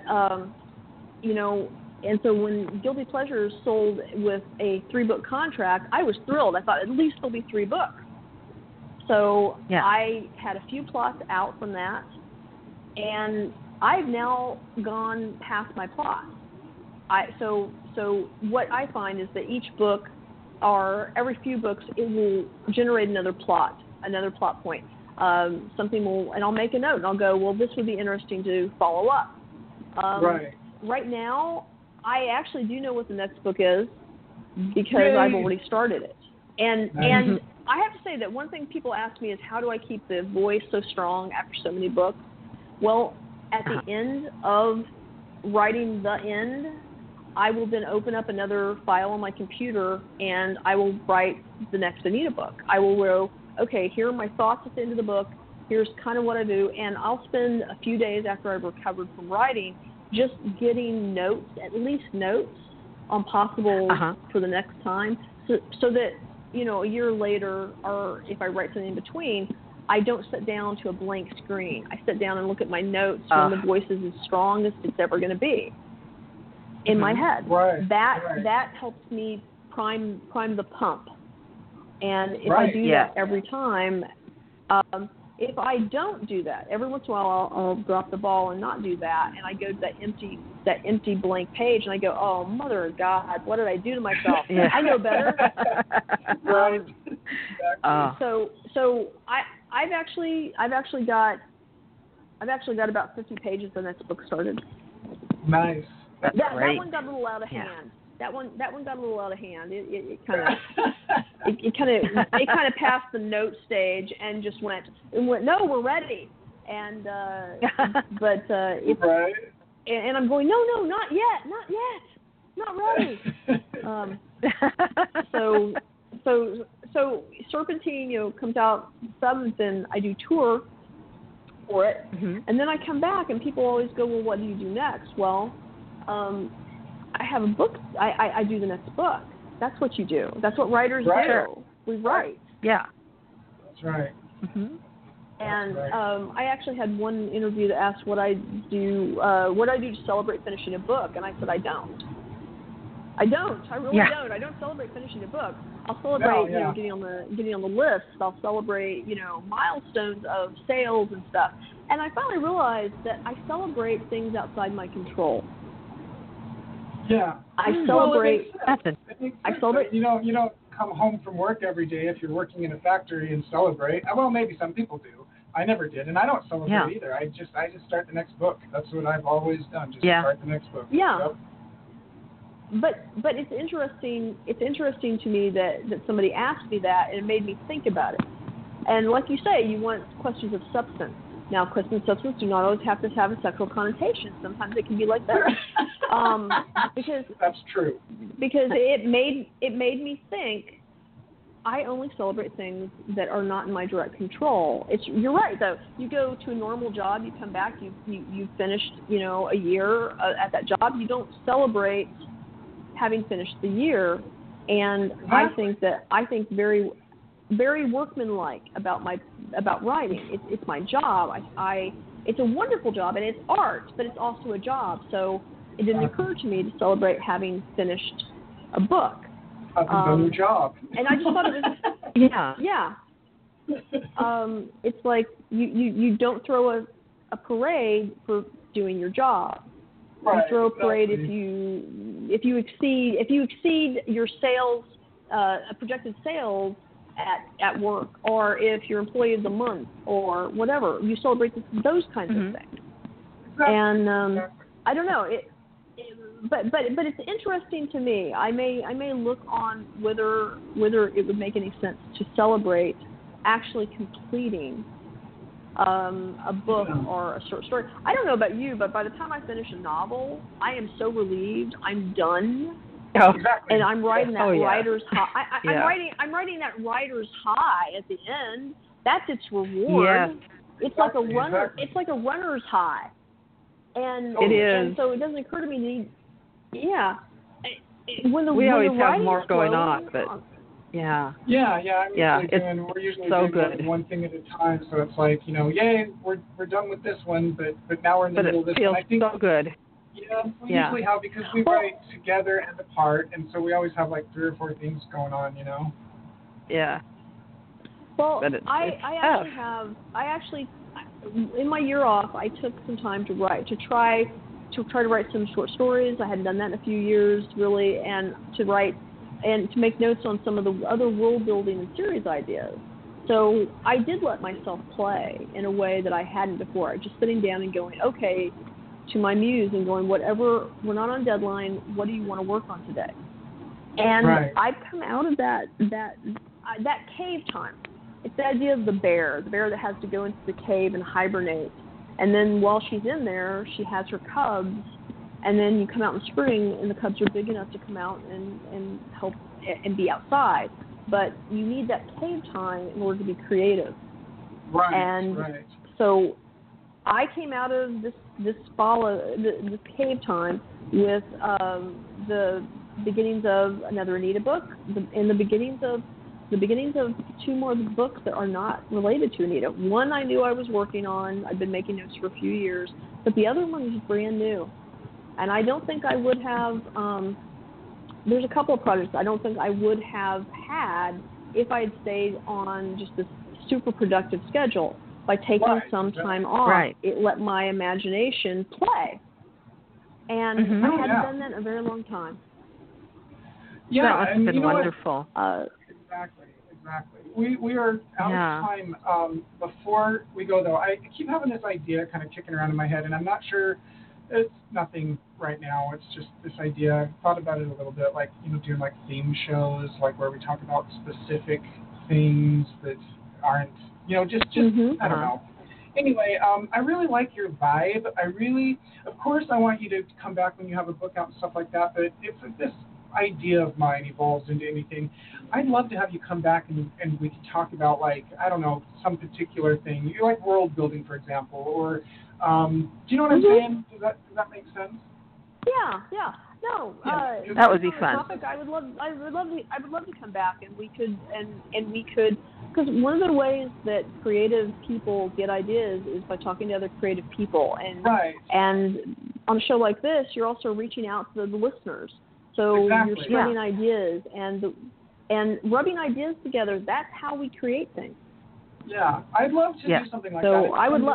and so when Guilty Pleasures sold with a 3-book contract, I was thrilled. I thought at least there'll be 3 books. So I had a few plots out from that, and I've now gone past my plot. So what I find is that each book, every few books, it will generate another plot point. Something will, and I'll make a note, and I'll go, well, this would be interesting to follow up. Right now, I actually do know what the next book is because I've already started it. And I have to say that one thing people ask me is, how do I keep the voice so strong after so many books? Well, at the end of writing the end, I will then open up another file on my computer, and I will write the next Anita book. I will go, okay, here are my thoughts at the end of the book. Here's kind of what I do. And I'll spend a few days after I've recovered from writing just getting notes, at least notes, on possibles for the next time, so that, a year later, or if I write something in between, I don't sit down to a blank screen. I sit down and look at my notes when the voice is as strong as it's ever going to be in my head. That helps me prime the pump. And if I do that every time, if I don't do that, every once in a while I'll drop the ball and not do that, and I go to that empty blank page, and I go, oh, mother of God, what did I do to myself? I know better. So I've actually got about 50 pages when that book started. Nice. That one got a little out of hand. That one got a little out of hand. It kind of passed the note stage and just went. No, we're ready. And and I'm going, no, not yet, not ready. So Serpentine, comes out 7th, and I do tour for it, and then I come back, and people always go, well, what do you do next? Well, I have a book. I do the next book. That's what you do. That's what writers do. We write. Yeah. That's right. And I actually had one interview that asked what I do to celebrate finishing a book, and I said I don't. I really don't. I don't celebrate finishing a book. I'll celebrate, getting on the list. I'll celebrate, milestones of sales and stuff. And I finally realized that I celebrate things outside my control. Yeah. I celebrate. I celebrate. You don't come home from work every day if you're working in a factory and celebrate. Well, maybe some people do. I never did, and I don't celebrate either. I just start the next book. That's what I've always done. Just start the next book. Yeah. Yep. But it's interesting. It's interesting to me that somebody asked me that, and it made me think about it. And like you say, you want questions of substance. Now, questions of substance do not always have to have a sexual connotation. Sometimes it can be like that. Because that's true. Because it made me think. I only celebrate things that are not in my direct control. You're right though. You go to a normal job, you come back, you finished a year at that job. You don't celebrate having finished the year, and exactly. I think very very workmanlike about writing. It's my job. It's a wonderful job, and it's art, but it's also a job. So it didn't occur to me to celebrate having finished a book. Done your job. And I just thought it was yeah. It's like you don't throw a parade for doing your job. Right, you throw a parade if you exceed your sales projected sales at work, or if your employee of the month or whatever. You celebrate those kinds of things. Exactly. And I don't know But it's interesting to me. I may look on whether it would make any sense to celebrate actually completing a book or a short story. I don't know about you, but by the time I finish a novel, I am so relieved. I'm done. Oh, exactly. And I'm writing that writer's high. I'm writing that writer's high at the end. That's its reward. Yeah. It's like a runner. Exactly. It's like a runner's high. And it is. And so it doesn't occur to me we always have more going on, but we're usually so doing good. One thing at a time. So it's like, yay, we're done with this one, but now we're in the middle of this one. I think so good. Yeah, we usually have, because we write together and apart, and so we always have like 3 or 4 things going on, Yeah. Well, I actually in my year off, I took some time to write, to try to write some short stories. I hadn't done that in a few years, really, and to write and to make notes on some of the other world building and series ideas. So I did let myself play in a way that I hadn't before. Just sitting down and going, okay, to my muse and going, whatever, we're not on deadline, what do you want to work on today? And I've come out of that cave time. It's the idea of the bear that has to go into the cave and hibernate. And then while she's in there, she has her cubs. And then you come out in spring, and the cubs are big enough to come out and help and be outside. But you need that cave time in order to be creative. Right. And so I came out of this cave time with the beginnings of another Anita book, and the beginnings of 2 more books that are not related to Anita. One I knew I was working on. I've been making notes for a few years, but the other one is brand new. And I don't think I would have, there's a couple of projects I don't think I would have had if I had stayed on just this super productive schedule. By taking some time off, it let my imagination play. And I hadn't done that in a very long time. Yeah, that must have been wonderful. Exactly. We are out of time. Before we go, though, I keep having this idea kind of kicking around in my head, and I'm not sure. It's nothing right now. It's just this idea. I've thought about it a little bit, like, doing like theme shows, like where we talk about specific things that aren't, just I don't know. Anyway, I really like your vibe. Of course, I want you to come back when you have a book out and stuff like that, but if this idea of mine evolves into anything, I'd love to have you come back and we can talk about, like, I don't know, some particular thing. You like world building, for example, or do you know what I'm saying? Does that make sense? Yeah. No, that would be fun. Topic, I would love to come back, and we could, because one of the ways that creative people get ideas is by talking to other creative people, and on a show like this, you're also reaching out to the listeners. So you're spreading ideas and rubbing ideas together. That's how we create things. Yeah, I'd love to do something like that. So I would love.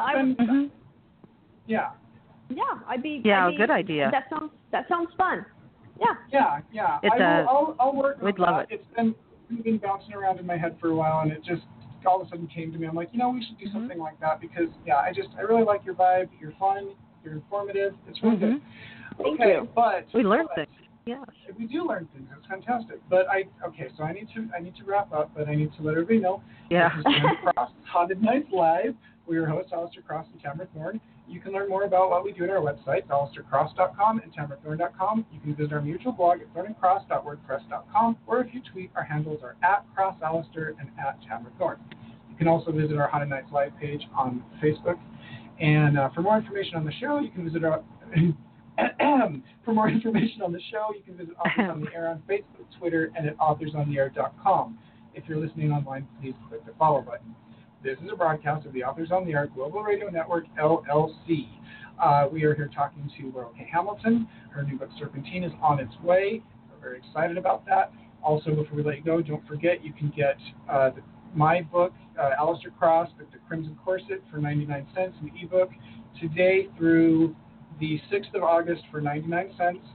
Yeah. Yeah, I'd be. Good idea. That sounds fun. Yeah. I'll work on we'd love that. It's been bouncing around in my head for a while, and it just all of a sudden came to me. I'm like, we should do something like that because, I really like your vibe. You're fun. You're informative. It's really good. Thank you. But we learned things. Yes, we do learn things. It's fantastic. But so I need to wrap up. But I need to let everybody know. Yeah. This is Tamara Cross, Haunted Nights Live. We're your hosts, Alistair Cross and Tamara Thorne. You can learn more about what we do at our website, alistaircross.com and tamarathorne.com. You can visit our mutual blog at thorneandcross.wordpress.com, or if you tweet, our handles are @CrossAlistair and @TamaraThorne. You can also visit our Haunted Nights Live page on Facebook. And for more information on the show, you can visit our for more information on the show, you can visit Authors on the Air on Facebook, Twitter, and at authorsontheair.com. If you're listening online, please click the follow button. This is a broadcast of the Authors on the Air Global Radio Network, LLC. We are here talking to Laurel K. Hamilton. Her new book, Serpentine, is on its way. We're very excited about that. Also, before we let you go, don't forget you can get my book, Alistair Cross, The Crimson Corset, for 99 cents, an ebook, today through the 6th of August for 99 cents.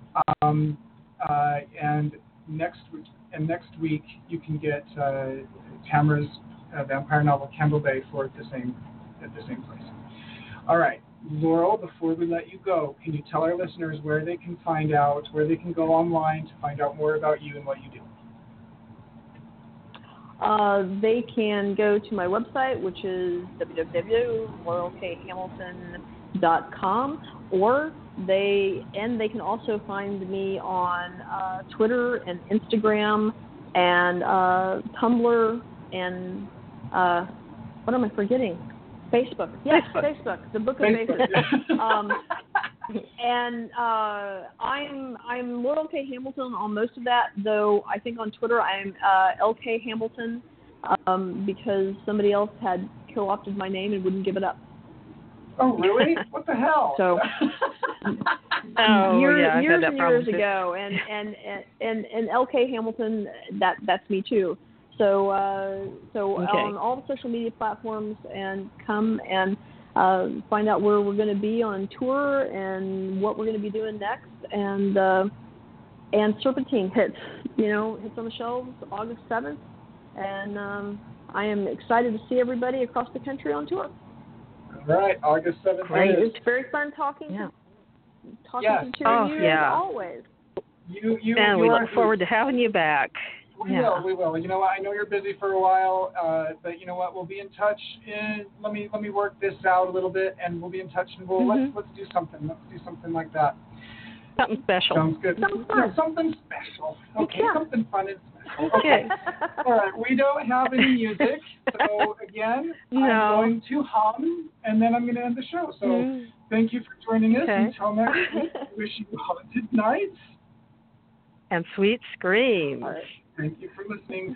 And next week you can get Tamara's vampire novel, Candle Bay, for at the same place. All right, Laurel, before we let you go, can you tell our listeners where they can where they can go online to find out more about you and what you do? They can go to my website, which is www.laurelkhamilton.com, or they can also find me on Twitter and Instagram and Tumblr and what am I forgetting? Facebook. Yes, Facebook. The Book of Basics. And I'm Laurel K. Hamilton on most of that, though I think on Twitter I'm LK Hamilton because somebody else had co-opted my name and wouldn't give it up. Oh, really? What the hell? So years and years ago, and LK Hamilton, that's me too. So on all the social media platforms, and come and find out where we're going to be on tour and what we're going to be doing next. And Serpentine hits on the shelves August 7th, and I am excited to see everybody across the country on tour. All right, August 7th. Great. It's very fun talking to you as always. We look forward to having you back. We will. You know what? I know you're busy for a while, but you know what? We'll be in touch. Let me work this out a little bit, and we'll be in touch, and let's do something. Let's do something like that. Something special. Sounds good. Something fun. Something special. Okay, something fun and special. Okay. All right. We don't have any music, so again, I'm going to hum, and then I'm going to end the show. So thank you for joining us. Until next week, wish you haunted nights and sweet screams. All right. Thank you for listening.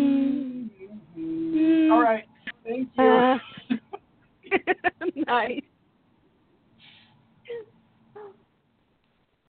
All right. Thank you. Nice.